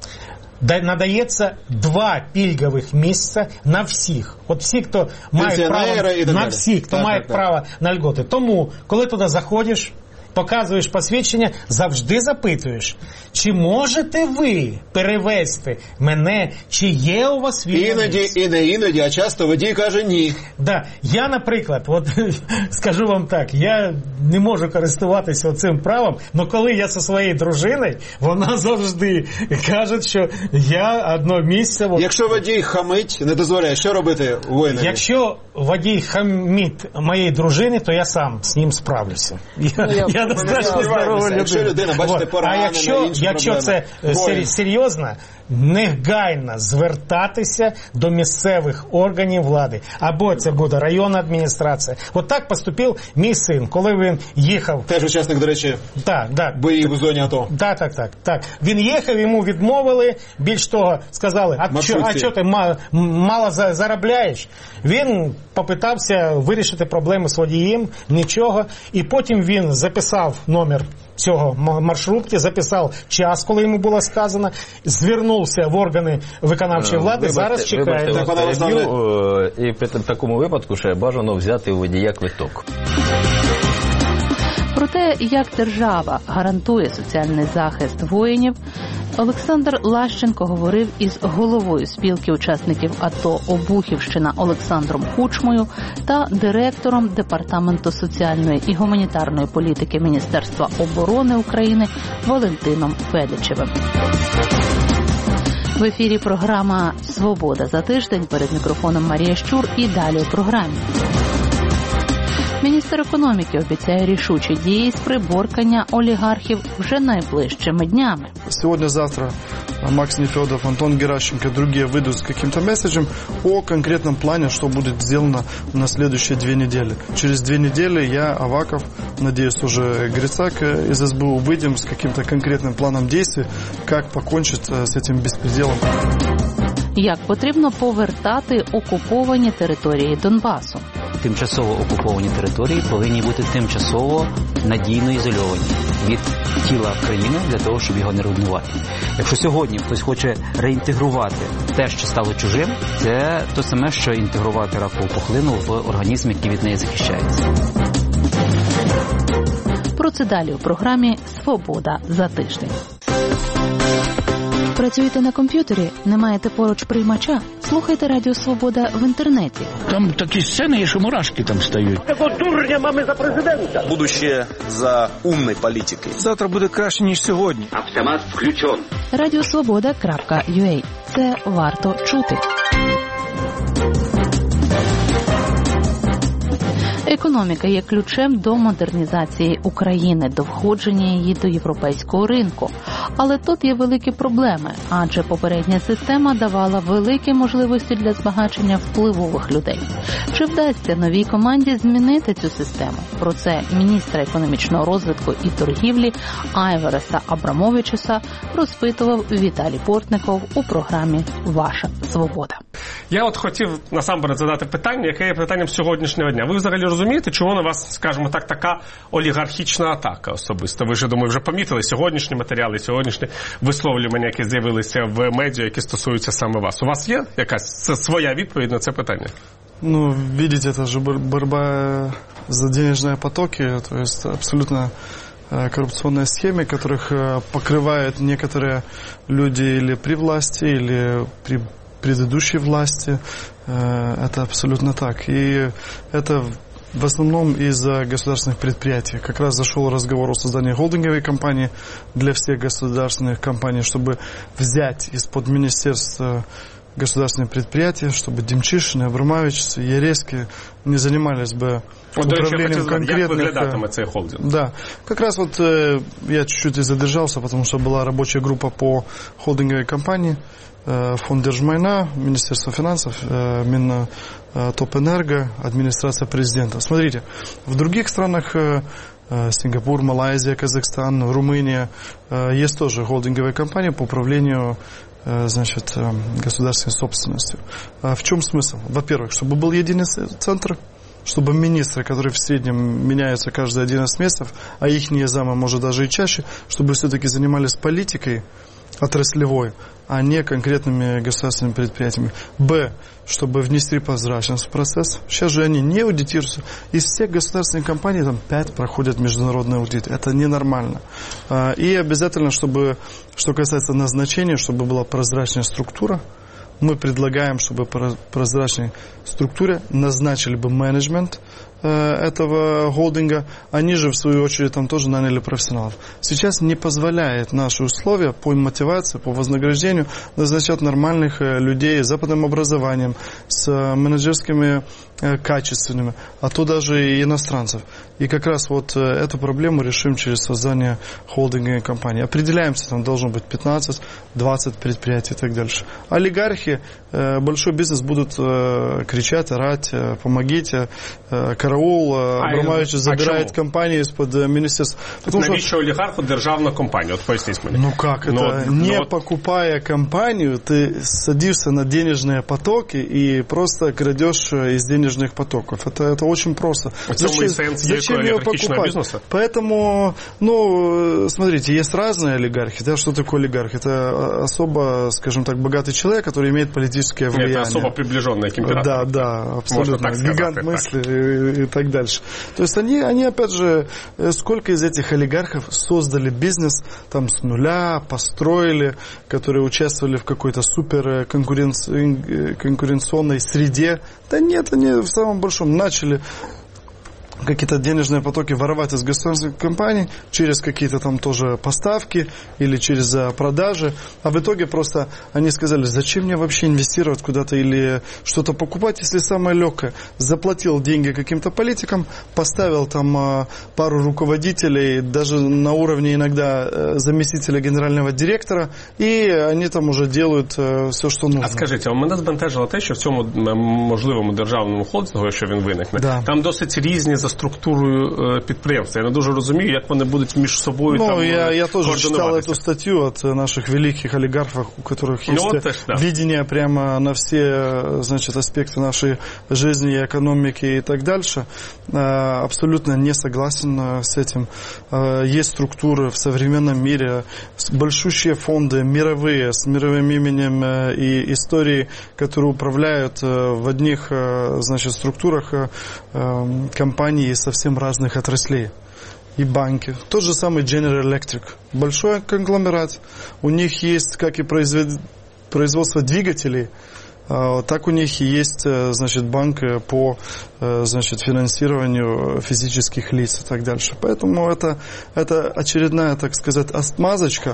надається два пільгових місця на всіх. От всі, хто має право на всіх, хто так, має так, право так. на льготи. Тому, коли туди заходиш, показуєш посвідчення, завжди запитуєш, чи можете ви перевезти мене, чи є у вас вільне Іноді, і не іноді, а часто водій каже ні. Да. Я, наприклад, от скажу вам так, я не можу користуватися цим правом, але коли я зі своєю дружиною, вона завжди каже, що я одно місце... От... Якщо водій хамить, не дозволяє, що робити воїнові? Якщо водій хамить моєї дружини, то я сам з ним справлюся. Я, ну, я, я достатньо здорова людина. Якщо людина, бачите, поранена, а якщо, якщо це сер- серйозно, негайно звертатися до місцевих органів влади. Або це буде районна адміністрація. От так поступив мій син, коли він їхав. Теж учасник, до речі, так, так. боїв у зоні АТО. Так, так, так, так. Він їхав, йому відмовили, більш того, сказали, а що, а що ти мало, мало заробляєш? Він попитався вирішити проблеми з водієм, нічого. І потім він записав номер цього маршрутки, записав час, коли йому було сказано, звернувся в органи виконавчої влади, вибачте, зараз чекає. Вибачте, переб'ю, і в такому випадку ще бажано взяти у водія квиток. Про те, як держава гарантує соціальний захист воїнів, Олександр Лащенко говорив із головою спілки учасників АТО «Обухівщина» Олександром Кучмою та директором Департаменту соціальної і гуманітарної політики Міністерства оборони України Валентином Федичевим. В ефірі програма «Свобода за тиждень», перед мікрофоном Марія Щур і далі у програмі. Міністр економіки обіцяє рішучі дії з приборкання олігархів вже найближчими днями. Сьогодні-завтра Макс Нефедов, Антон Геращенко и другие выйдут с каким-то месседжем о конкретном плане, что будет сделано на следующие две недели. Через две недели я, Аваков, надеюсь, уже Грицак из СБУ, выйдем с каким-то конкретным планом действий, как покончить с этим беспределом. Як потрібно повертати окуповані території Донбасу? Тимчасово окуповані території повинні бути тимчасово надійно ізольовані від тіла країни для того, щоб його не руйнувати. Якщо сьогодні хтось хоче реінтегрувати те, що стало чужим, це те саме, що інтегрувати ракову пухлину в організм, який від неї захищається. Про це далі у програмі «Свобода за тиждень». Працюєте на комп'ютері? Не маєте поруч приймача? Слухайте Радіо Свобода в інтернеті. Там такі сцени, що мурашки там стають. Такого дурня мами за президента. Будущее за умной політикою. Завтра буде краще, ніж сьогодні. Автомат включен. радіосвобода крапка ю а. Це варто чути. Економіка є ключем до модернізації України, до входження її до європейського ринку. Але тут є великі проблеми, адже попередня система давала великі можливості для збагачення впливових людей. Чи вдасться новій команді змінити цю систему? Про це міністра економічного розвитку і торгівлі Айвареса Абрамовичуса розпитував Віталій Портников у програмі «Ваша свобода». Я от хотів насамперед задати питання, яке є питанням сьогоднішнього дня. Ви взагалі розумієте, чому на вас, скажімо так, така олігархічна атака особисто? Ви ж, думаю, вже помітили сьогоднішні матеріали, сьогоднішні висловлювання, які з'явилися в медіа, які стосуються саме вас. У вас є якась своя відповідь на це питання? Ну, видите, это же борьба за денежные потоки, то есть абсолютно коррупционные схемы, которых покрывают некоторые люди или при власти, или при предыдущей власти. Это абсолютно так. И это в основном из-за государственных предприятий. Как раз зашел разговор о создании холдинговой компании для всех государственных компаний, чтобы взять из-под министерства государственные предприятия, чтобы Демчишин, Абрамович, Яреськи не занимались бы вот, управлением конкретных... Как выглядит цей холдинг? Да. Как раз вот э, я чуть-чуть и задержался, потому что была рабочая группа по холдинговой компании, э, фонд Держмайна, Министерство финансов, э, Мин, э, Топэнерго, администрация президента. Смотрите, в других странах... Э, Сингапур, Малайзия, Казахстан, Румыния. Есть тоже холдинговые компании по управлению, значит, государственной собственностью. В чем смысл? Во-первых, чтобы был единый центр, чтобы министры, которые в среднем меняются каждые одиннадцать месяцев, а их замы, может, даже и чаще, чтобы все-таки занимались политикой отраслевой, а не конкретными государственными предприятиями. Б. Чтобы внести прозрачность в процесс. Сейчас же они не аудитируются. Из всех государственных компаний там пять проходят международный аудит. Это ненормально. И обязательно, чтобы, что касается назначения, чтобы была прозрачная структура. Мы предлагаем, чтобы по прозрачной структуре назначили бы менеджмент этого холдинга, они же в свою очередь там тоже наняли профессионалов. Сейчас не позволяет наши условия по мотивации, по вознаграждению назначать нормальных людей с западным образованием, с менеджерскими качественными, а то даже и иностранцев. И как раз вот эту проблему решим через создание холдинговой компании. Определяемся, там должно быть пятнадцать-двадцать предприятий и так дальше. Олигархи, большой бизнес будут кричать, орать, помогите, караул, Абрамович забирает компанию из-под министерства. Навіщо олігарху державна компанія? От поясніть мені. Ну как это? Но, не но... покупая компанию, ты садишься на денежные потоки и просто крадешь из денежных потоков. Это, это очень просто. Зачем, зачем ее покупать? Бизнеса? Поэтому, ну, смотрите, есть разные олигархи. Да, что такое олигарх? Это особо, скажем так, богатый человек, который имеет политическое влияние. Это особо приближенная к императору. Да, да, абсолютно. Гигант так, мысли так. И, и так дальше. То есть они, они, опять же, сколько из этих олигархов создали бизнес там с нуля, построили, которые участвовали в какой-то супер конкуренци... конкуренционной среде. Да нет, они в самом большом начали какие-то денежные потоки воровать из государственных компаний через какие-то там тоже поставки или через продажи. А в итоге просто они сказали, зачем мне вообще инвестировать куда-то или что-то покупать, если самое легкое. Заплатил деньги каким-то политикам, поставил там пару руководителей, даже на уровне иногда заместителя генерального директора, и они там уже делают все, что нужно. А скажіть, а мене збентежило те, що в цьому можливому державному холдингу, якщо він виникне, да. Там досить різні за структурою підприємства. Я не дуже розумію, як вони будуть між собою ну, там я, я тоже читал эту статью от наших великих олигархов, у которых есть ну, вот, да. видение прямо на все, значит, аспекты нашей жизни, экономики и так дальше. Абсолютно не согласен с этим. Есть структуры в современном мире, большущие фонды, мировые, с мировым именем и историей, которые управляют в одних, значит, структурах компаний из совсем разных отраслей. И банки. Тот же самый General Electric. Большой конгломерат. У них есть, как и производ... производство двигателей, так у них и есть, значит, банк по, значит, финансированию физических лиц и так дальше. Поэтому это, это очередная, так сказать, отмазочка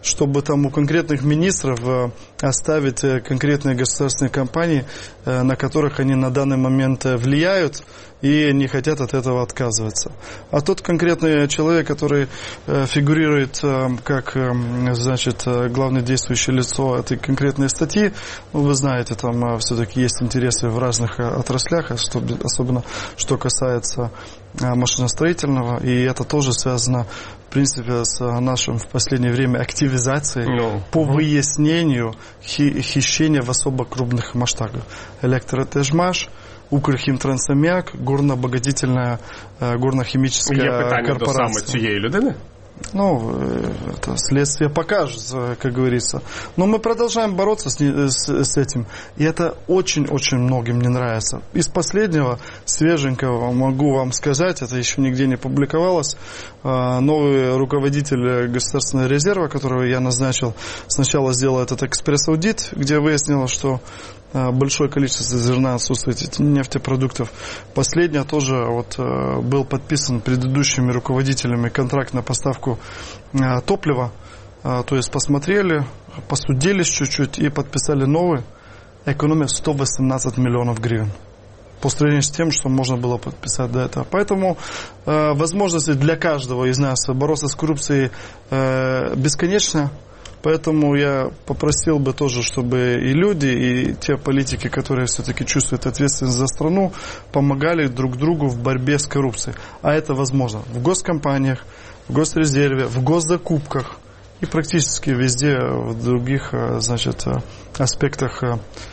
чтобы там у конкретных министров оставить конкретные государственные компании, на которых они на данный момент влияют и не хотят от этого отказываться. А тот конкретный человек, который фигурирует как, значит, главное действующее лицо этой конкретной статьи, ну, вы знаете, там все-таки есть интересы в разных отраслях, особенно что касается машиностроительного, и это тоже связано, в принципе, с нашим в последнее время активизацией no. по uh-huh. выяснению хи- хищения в особо крупных масштабах. Электротежмаш, Укрхімтрансаміак, горно-обогатительная горно-химическая Є питання корпорация. до саме цієї людини? Ну, это следствие покажет, как говорится. Но мы продолжаем бороться с, с, с этим. И это очень-очень многим не нравится. Из последнего, свеженького, могу вам сказать, это еще нигде не публиковалось, новый руководитель Государственного резерва, которого я назначил, сначала сделал этот экспресс-аудит, где выяснилось, что большое количество зерна отсутствует, нефтепродуктов. Последнее тоже вот, был подписан предыдущими руководителями контракт на поставку топлива. То есть посмотрели, посудились чуть-чуть и подписали новый. Экономия сто восемнадцать миллионов гривен. По сравнению с тем, что можно было подписать до этого. Поэтому э, возможности для каждого из нас бороться с коррупцией э, бесконечны. Поэтому я попросил бы тоже, чтобы и люди, и те политики, которые все-таки чувствуют ответственность за страну, помогали друг другу в борьбе с коррупцией. А это возможно в госкомпаниях, в госрезерве, в госзакупках и практически везде в других, значит, аспектах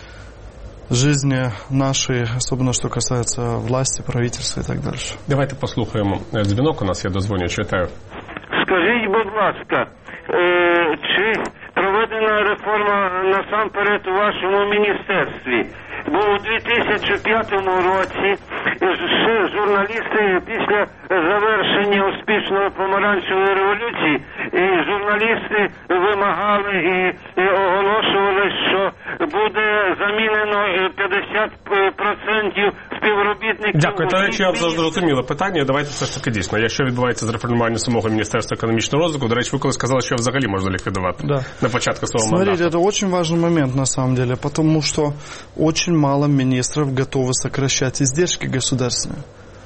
жизни нашей, особенно что касается власти, правительства и так дальше. Давайте послухаємо дзвінок. У нас є дозвонювач. Вітаю. Скажіть, будь ласка, чи проведена реформа насамперед у вашому міністерстві? Бо у дві тисячі п'ятому році ще журналісти після завершення успішної помаранчевої революції, і журналісти вимагали і, і оголошували, що буде замінено п'ятдесят відсотків співробітників. Дякую. Та речі, я зрозуміло питання. Давайте все ж таки дійсно. Якщо відбувається з реформування самого Міністерства економічного розвитку, до речі, ви коли сказали, що взагалі можна ліквідувати да. на початку свого Смотрите, мандату. это очень важный момент на самом деле, потому что очень мало министров готовы сокращать издержки государственные.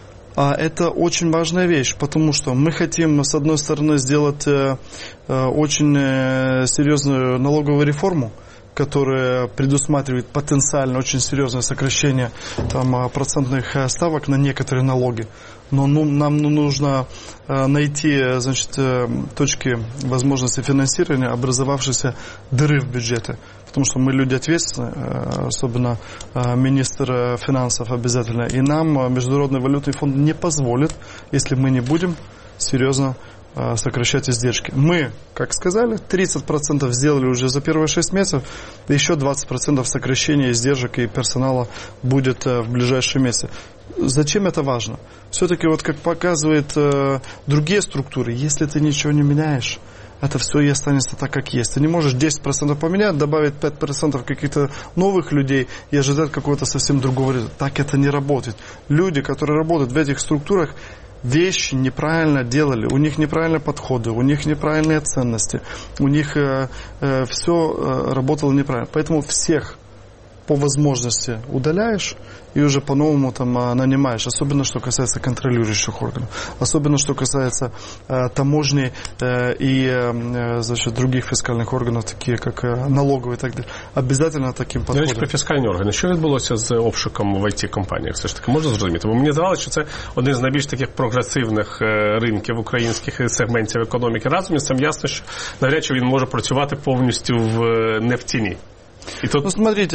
А это очень важная вещь, потому что мы хотим, с одной стороны, сделать э, э, очень э, серьезную налоговую реформу, которая предусматривает потенциально очень серьезное сокращение там, процентных ставок на некоторые налоги. Но ну, нам ну, нужно э, найти, значит, э, точки возможности финансирования образовавшейся дыры в бюджете. Потому что мы люди ответственные, э, особенно э, министр финансов обязательно. И нам Международный валютный фонд не позволит, если мы не будем серьезно э, сокращать издержки. Мы, как сказали, тридцать процентов сделали уже за первые шесть месяцев, еще двадцать процентов сокращения издержек и персонала будет э, в ближайшие месяцы. Зачем это важно? Все-таки, вот как показывают э, другие структуры, если ты ничего не меняешь, это все и останется так, как есть. Ты не можешь десять процентов поменять, добавить пять процентов каких-то новых людей и ожидать какого-то совсем другого результата. Так это не работает. Люди, которые работают в этих структурах, вещи неправильно делали, у них неправильные подходы, у них неправильные ценности, у них э, э, все э, работало неправильно. Поэтому всех по возможности удаляешь и уже по-новому там нанимаешь, особенно что касается контролирующих органов, особенно что касается э, таможни э, и э, значит, других фискальных органов, такие как э, налоговые и так далее. Обязательно таким подходом. До речі, про фіскальні органи. Що відбулося з обшуком в ай ті-компаніях? Все ж таки можна зрозуміти? Бо мені здавалося, що це один з найбільш таких прогресивних ринків українських сегментів економіки. Разом із цим ясно, що навряд чи він може працювати повністю в не в тіні. И тут ну, смотрите,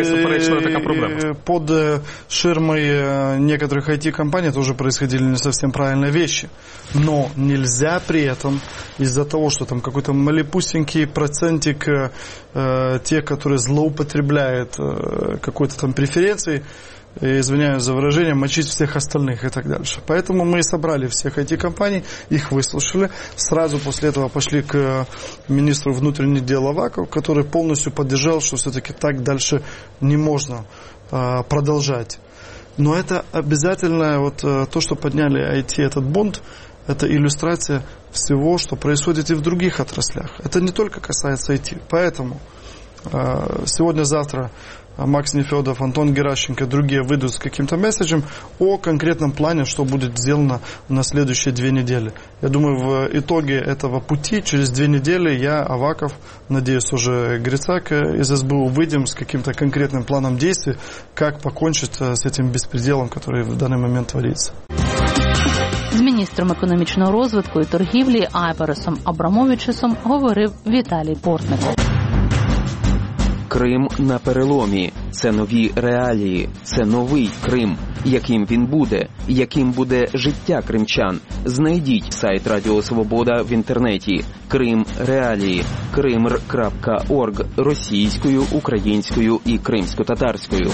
из, под ширмой некоторых ай ти-компаний тоже происходили не совсем правильные вещи. Но нельзя при этом из-за того, что там какой-то малепусенький процентик э, тех, которые злоупотребляют э, какой-то там преференцией, извиняюсь за выражение, мочить всех остальных и так дальше. Поэтому мы собрали всех ай ти-компаний, их выслушали. Сразу после этого пошли к министру внутренних дел Авакову, который полностью поддержал, что все-таки так дальше не можно а, продолжать. Но это обязательно, вот то, что подняли ай ти этот бунт, это иллюстрация всего, что происходит и в других отраслях. Это не только касается ай ти. Поэтому сегодня-завтра Макс Нефедов, Антон Геращенко и другие выйдут с каким-то месседжем о конкретном плане, что будет сделано на следующие две недели. Я думаю, в итоге этого пути через две недели я, Аваков, надеюсь, уже Грицак из эс бэ у выйдем с каким-то конкретным планом действий, как покончить с этим беспределом, который в данный момент творится. З міністром економічного розвитку і торгівлі Айваресом Абрамовичусом говорив Віталій Портников. Крим на переломі. Це нові реалії. Це новий Крим. Яким він буде? Яким буде життя кримчан? Знайдіть сайт Радіо Свобода в інтернеті. Крим реалії. кримр крапка орг російською, українською і кримсько-татарською.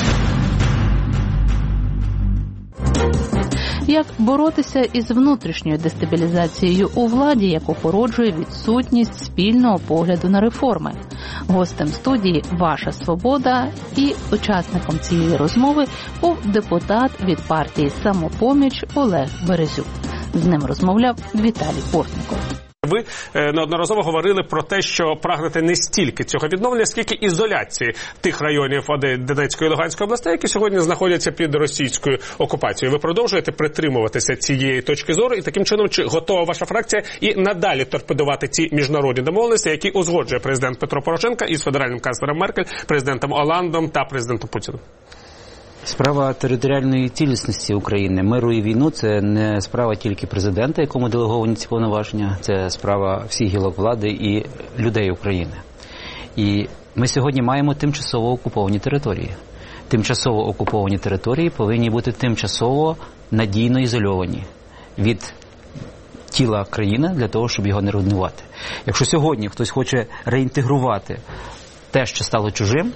Як боротися із внутрішньою дестабілізацією у владі, яку породжує відсутність спільного погляду на реформи? Гостем студії «Ваша свобода» і учасником цієї розмови був депутат від партії «Самопоміч» Олег Березюк. З ним розмовляв Віталій Портников. Ви неодноразово говорили про те, що прагнете не стільки цього відновлення, скільки ізоляції тих районів Донецької і Луганської областей, які сьогодні знаходяться під російською окупацією. Ви продовжуєте притримуватися цієї точки зору, і таким чином, чи готова ваша фракція і надалі торпедувати ці міжнародні домовленості, які узгоджує президент Петро Порошенко із федеральним канцлером Меркель, президентом Оландом та президентом Путіним? Справа територіальної цілісності України, миру і війну – це не справа тільки президента, якому делеговані ці повноваження, це справа всіх гілок влади і людей України. І ми сьогодні маємо тимчасово окуповані території. Тимчасово окуповані території повинні бути тимчасово надійно ізольовані від тіла країни для того, щоб його не руйнувати. Якщо сьогодні хтось хоче реінтегрувати те, що стало чужим,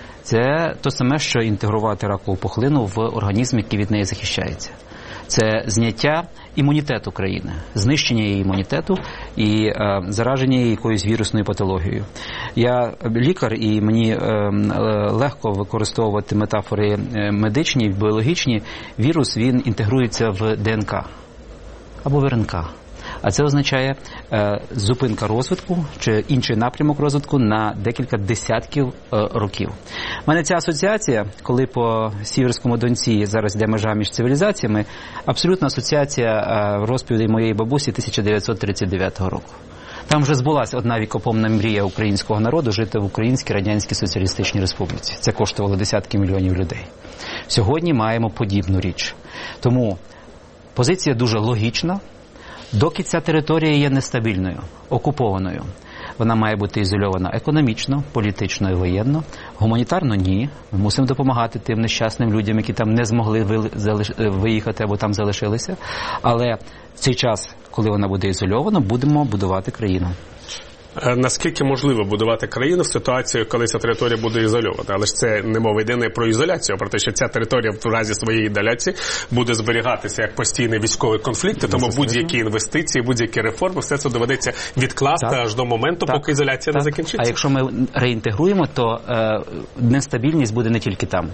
це те саме, що інтегрувати ракову пухлину в організм, який від неї захищається. Це зняття імунітету країни, знищення її імунітету і е, зараження її якоюсь вірусною патологією. Я лікар, і мені е, легко використовувати метафори медичні, біологічні. Вірус, він інтегрується в де ен ка або в ер ен ка. А це означає е, зупинка розвитку чи інший напрямок розвитку на декілька десятків е, років. У мене ця асоціація, коли по Сіверському Донці зараз йде межа між цивілізаціями, абсолютна асоціація е, розповідей моєї бабусі тисяча дев'ятсот тридцять дев'ятого року. Там вже збулася одна вікопомна мрія українського народу жити в Українській Радянській Соціалістичній Республіці. Це коштувало десятки мільйонів людей. Сьогодні маємо подібну річ. Тому позиція дуже логічна. Доки ця територія є нестабільною, окупованою, вона має бути ізольована економічно, політично і воєнно. Гуманітарно – ні. Ми мусимо допомагати тим нещасним людям, які там не змогли виїхати або там залишилися. Але в цей час, коли вона буде ізольована, будемо будувати країну. Наскільки можливо будувати країну в ситуації, коли ця територія буде ізольована? Але ж це не мова йде не про ізоляцію, а про те, що ця територія в разі своєї ізоляції буде зберігатися як постійний військовий конфлікт, тому будь-які інвестиції, будь-які реформи, все це доведеться відкласти так. аж до моменту, так. поки ізоляція так. не закінчиться. А якщо ми реінтегруємо, то е, нестабільність буде не тільки там.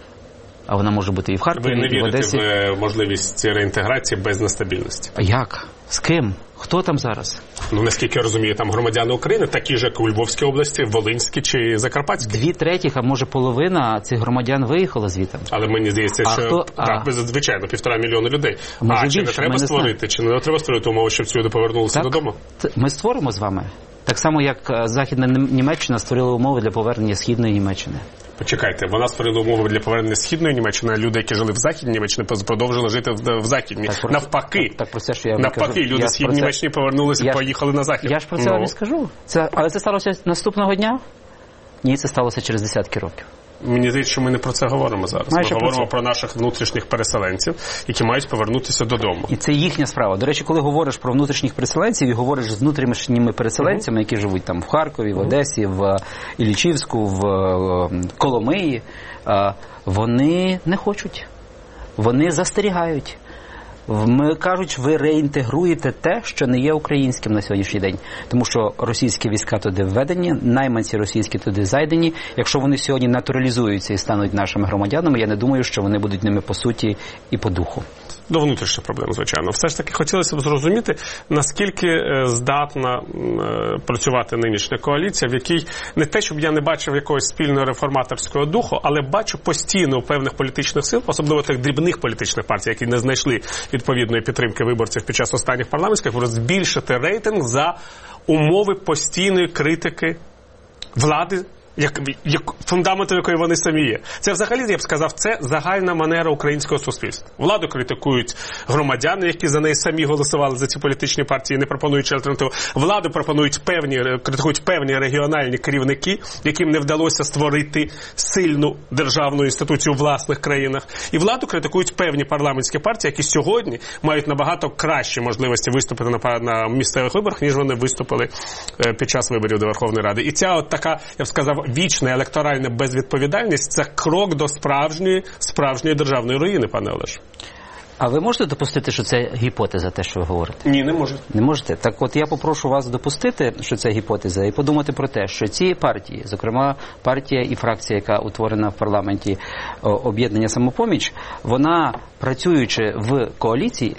А вона може бути і в Харкові, і в Одесі. Ви не вірите в можливість реінтеграції без нестабільності? А як? З ким? Хто там зараз? Ну, наскільки я розумію, там громадяни України, такі ж, як у Львовській області, Волинській чи Закарпатській. Дві третіх, а може половина цих громадян виїхало звідти. Але мені здається, а що, хто? так, а... звичайно, півтора мільйона людей. Може, а чи більше? не треба створити, не чи не треба створити умови, щоб люди повернулися так, додому? Ми створимо з вами. Так само, як Західна Німеччина створила умови для повернення Східної Німеччини. Почекайте, вона створила умови для повернення Східної Німеччини, а люди, які жили в Західній Німеччині, продовжили жити в Західній. Так, про... Навпаки, так, про це, що я навпаки, кажу. люди я з Східної це... Німеччини повернулися і поїхали на Захід. Я ж про це вам ну. скажу. Це... Але це сталося наступного дня? Ні, це сталося через десятки років. Мені здається, що ми не про це говоримо зараз. Майже ми говоримо про, про наших внутрішніх переселенців, які мають повернутися додому. І це їхня справа. До речі, коли говориш про внутрішніх переселенців і говориш з внутрішніми переселенцями, uh-huh. які живуть там в Харкові, в Одесі, в Іллічівську, в Коломиї, вони не хочуть. Вони застерігають. Ми кажуть, ви реінтегруєте те, що не є українським на сьогоднішній день. Тому що російські війська туди введені, найманці російські туди зайдені. Якщо вони сьогодні натуралізуються і стануть нашими громадянами, я не думаю, що вони будуть ними по суті і по духу. До внутрішніх проблем, звичайно. Все ж таки хотілося б зрозуміти, наскільки здатна працювати нинішня коаліція, в якій не те, щоб я не бачив якогось спільного реформаторського духу, але бачу постійно у певних політичних сил, особливо тих дрібних політичних партій, які не знайшли відповідної підтримки виборців під час останніх парламентських, збільшити рейтинг за умови постійної критики влади, як, як фундаментом якої вони самі є. Це взагалі, я б сказав, це загальна манера українського суспільства. Владу критикують громадяни, які за неї самі голосували за ці політичні партії, не пропонуючи альтернативу. Владу пропонують певні, критикують певні регіональні керівники, яким не вдалося створити сильну державну інституцію у власних країнах. І владу критикують певні парламентські партії, які сьогодні мають набагато кращі можливості виступити на, на місцевих виборах, ніж вони виступили під час виборів до Верховної Ради. І ця от така, я б сказав, вічна електоральна безвідповідальність – це крок до справжньої, справжньої державної руїни, пане Олеж. А ви можете допустити, що це гіпотеза, те, що ви говорите? Ні, не можу. Не можете? Так от я попрошу вас допустити, що це гіпотеза, і подумати про те, що ці партії, зокрема партія і фракція, яка утворена в парламенті об'єднання «Самопоміч», вона, працюючи в коаліції,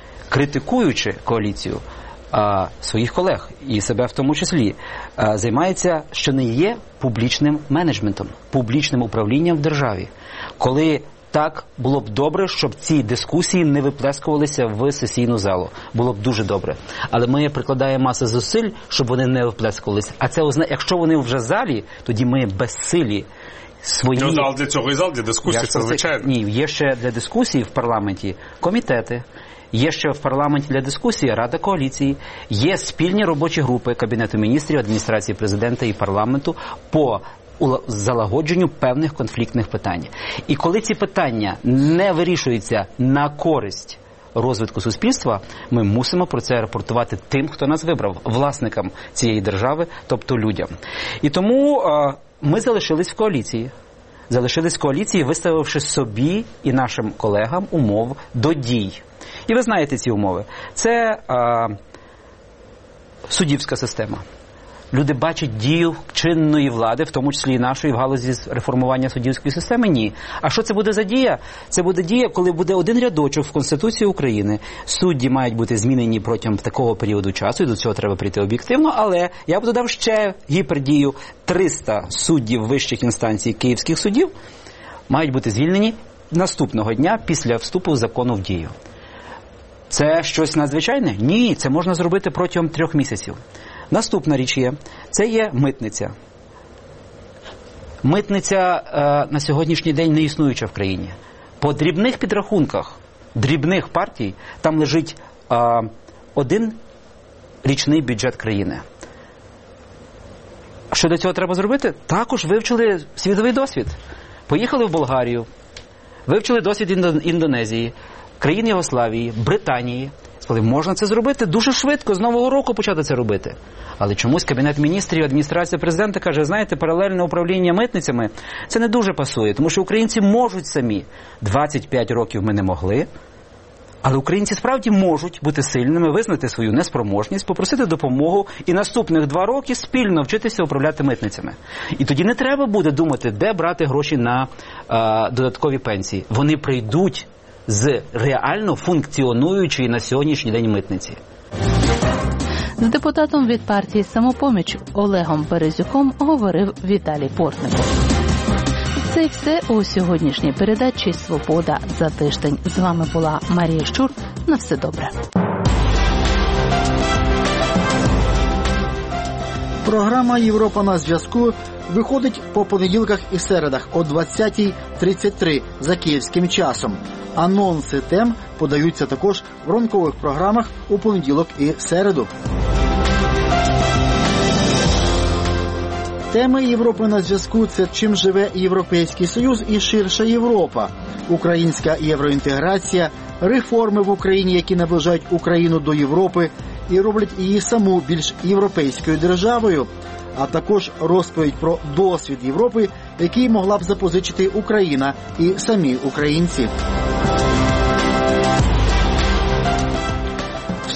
критикуючи коаліцію, а, своїх колег і себе в тому числі, а, займається, що не є публічним менеджментом, публічним управлінням в державі. Коли так, було б добре, щоб ці дискусії не виплескувалися в сесійну залу. Було б дуже добре. Але ми прикладаємо масу зусиль, щоб вони не виплескувалися. А це означає, якщо вони вже в залі, тоді ми безсилі. Свої... Ну, зал для цього і зал для дискусії, це звичайно. Ні, є ще для дискусії в парламенті комітети, є ще в парламенті для дискусії Рада коаліції, є спільні робочі групи Кабінету міністрів, адміністрації президента і парламенту по залагодженню певних конфліктних питань. І коли ці питання не вирішуються на користь розвитку суспільства, ми мусимо про це рапортувати тим, хто нас вибрав, власникам цієї держави, тобто людям. І тому е, ми залишились в коаліції. Залишились в коаліції, виставивши собі і нашим колегам умов до дій. І ви знаєте ці умови. Це е, суддівська система. Люди бачать дію чинної влади, в тому числі і нашої, в галузі реформування суддівської системи? Ні. А що це буде за дія? Це буде дія, коли буде один рядочок в Конституції України. Судді мають бути змінені протягом такого періоду часу, і до цього треба прийти об'єктивно, але я б додав ще гіпердію. триста суддів вищих інстанцій київських судів мають бути звільнені наступного дня після вступу закону в дію. Це щось надзвичайне? Ні, це можна зробити протягом трьох місяців. Наступна річ є, це є митниця. Митниця е, на сьогоднішній день не існуюча в країні. По дрібних підрахунках, дрібних партій, там лежить е, один річний бюджет країни. Що до цього треба зробити? Також вивчили світовий досвід. Поїхали в Болгарію, вивчили досвід Індонезії, країн Єгославії, Британії. Сказали, можна це зробити дуже швидко, з Нового року почати це робити. Але чомусь Кабінет міністрів, адміністрація президента каже, знаєте, паралельне управління митницями, це не дуже пасує, тому що українці можуть самі. двадцять п'ять років ми не могли, але українці справді можуть бути сильними, визнати свою неспроможність, попросити допомогу і наступних два роки спільно вчитися управляти митницями. І тоді не треба буде думати, де брати гроші на а, додаткові пенсії. Вони прийдуть з реально функціонуючої на сьогоднішній день митниці. З депутатом від партії «Самопоміч» Олегом Березюком говорив Віталій Портников. Це і все у сьогоднішній передачі «Свобода за тиждень». З вами була Марія Щур. На все добре. Програма «Європа на зв'язку» виходить по понеділках і середах о двадцятій тридцять три за київським часом. Анонси тем подаються також в ранкових програмах у понеділок і середу. Теми Європи на зв'язку – це чим живе Європейський Союз і ширша Європа, українська євроінтеграція, реформи в Україні, які наближають Україну до Європи і роблять її саму більш європейською державою, а також розповідь про досвід Європи, який могла б запозичити Україна і самі українці.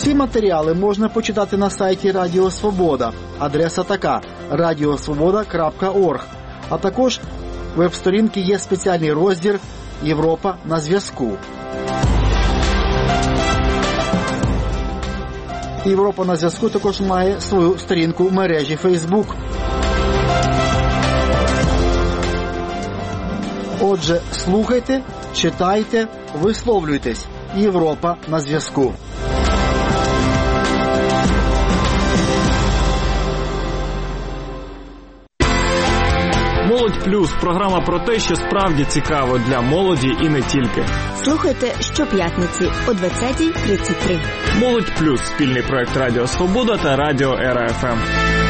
Всі матеріали можна почитати на сайті Радіо Свобода. Адреса така – радіосвобода крапка орг. А також веб-сторінки є спеціальний розділ «Європа на зв'язку». «Європа на зв'язку» також має свою сторінку в мережі Facebook. Отже, слухайте, читайте, висловлюйтесь. «Європа на зв'язку». «Молодь плюс» – програма про те, що справді цікаво для молоді і не тільки. Слухайте щоп'ятниці о двадцятій тридцять три. «Молодь плюс» – спільний проект Радіо Свобода та Радіо Ера еф ем.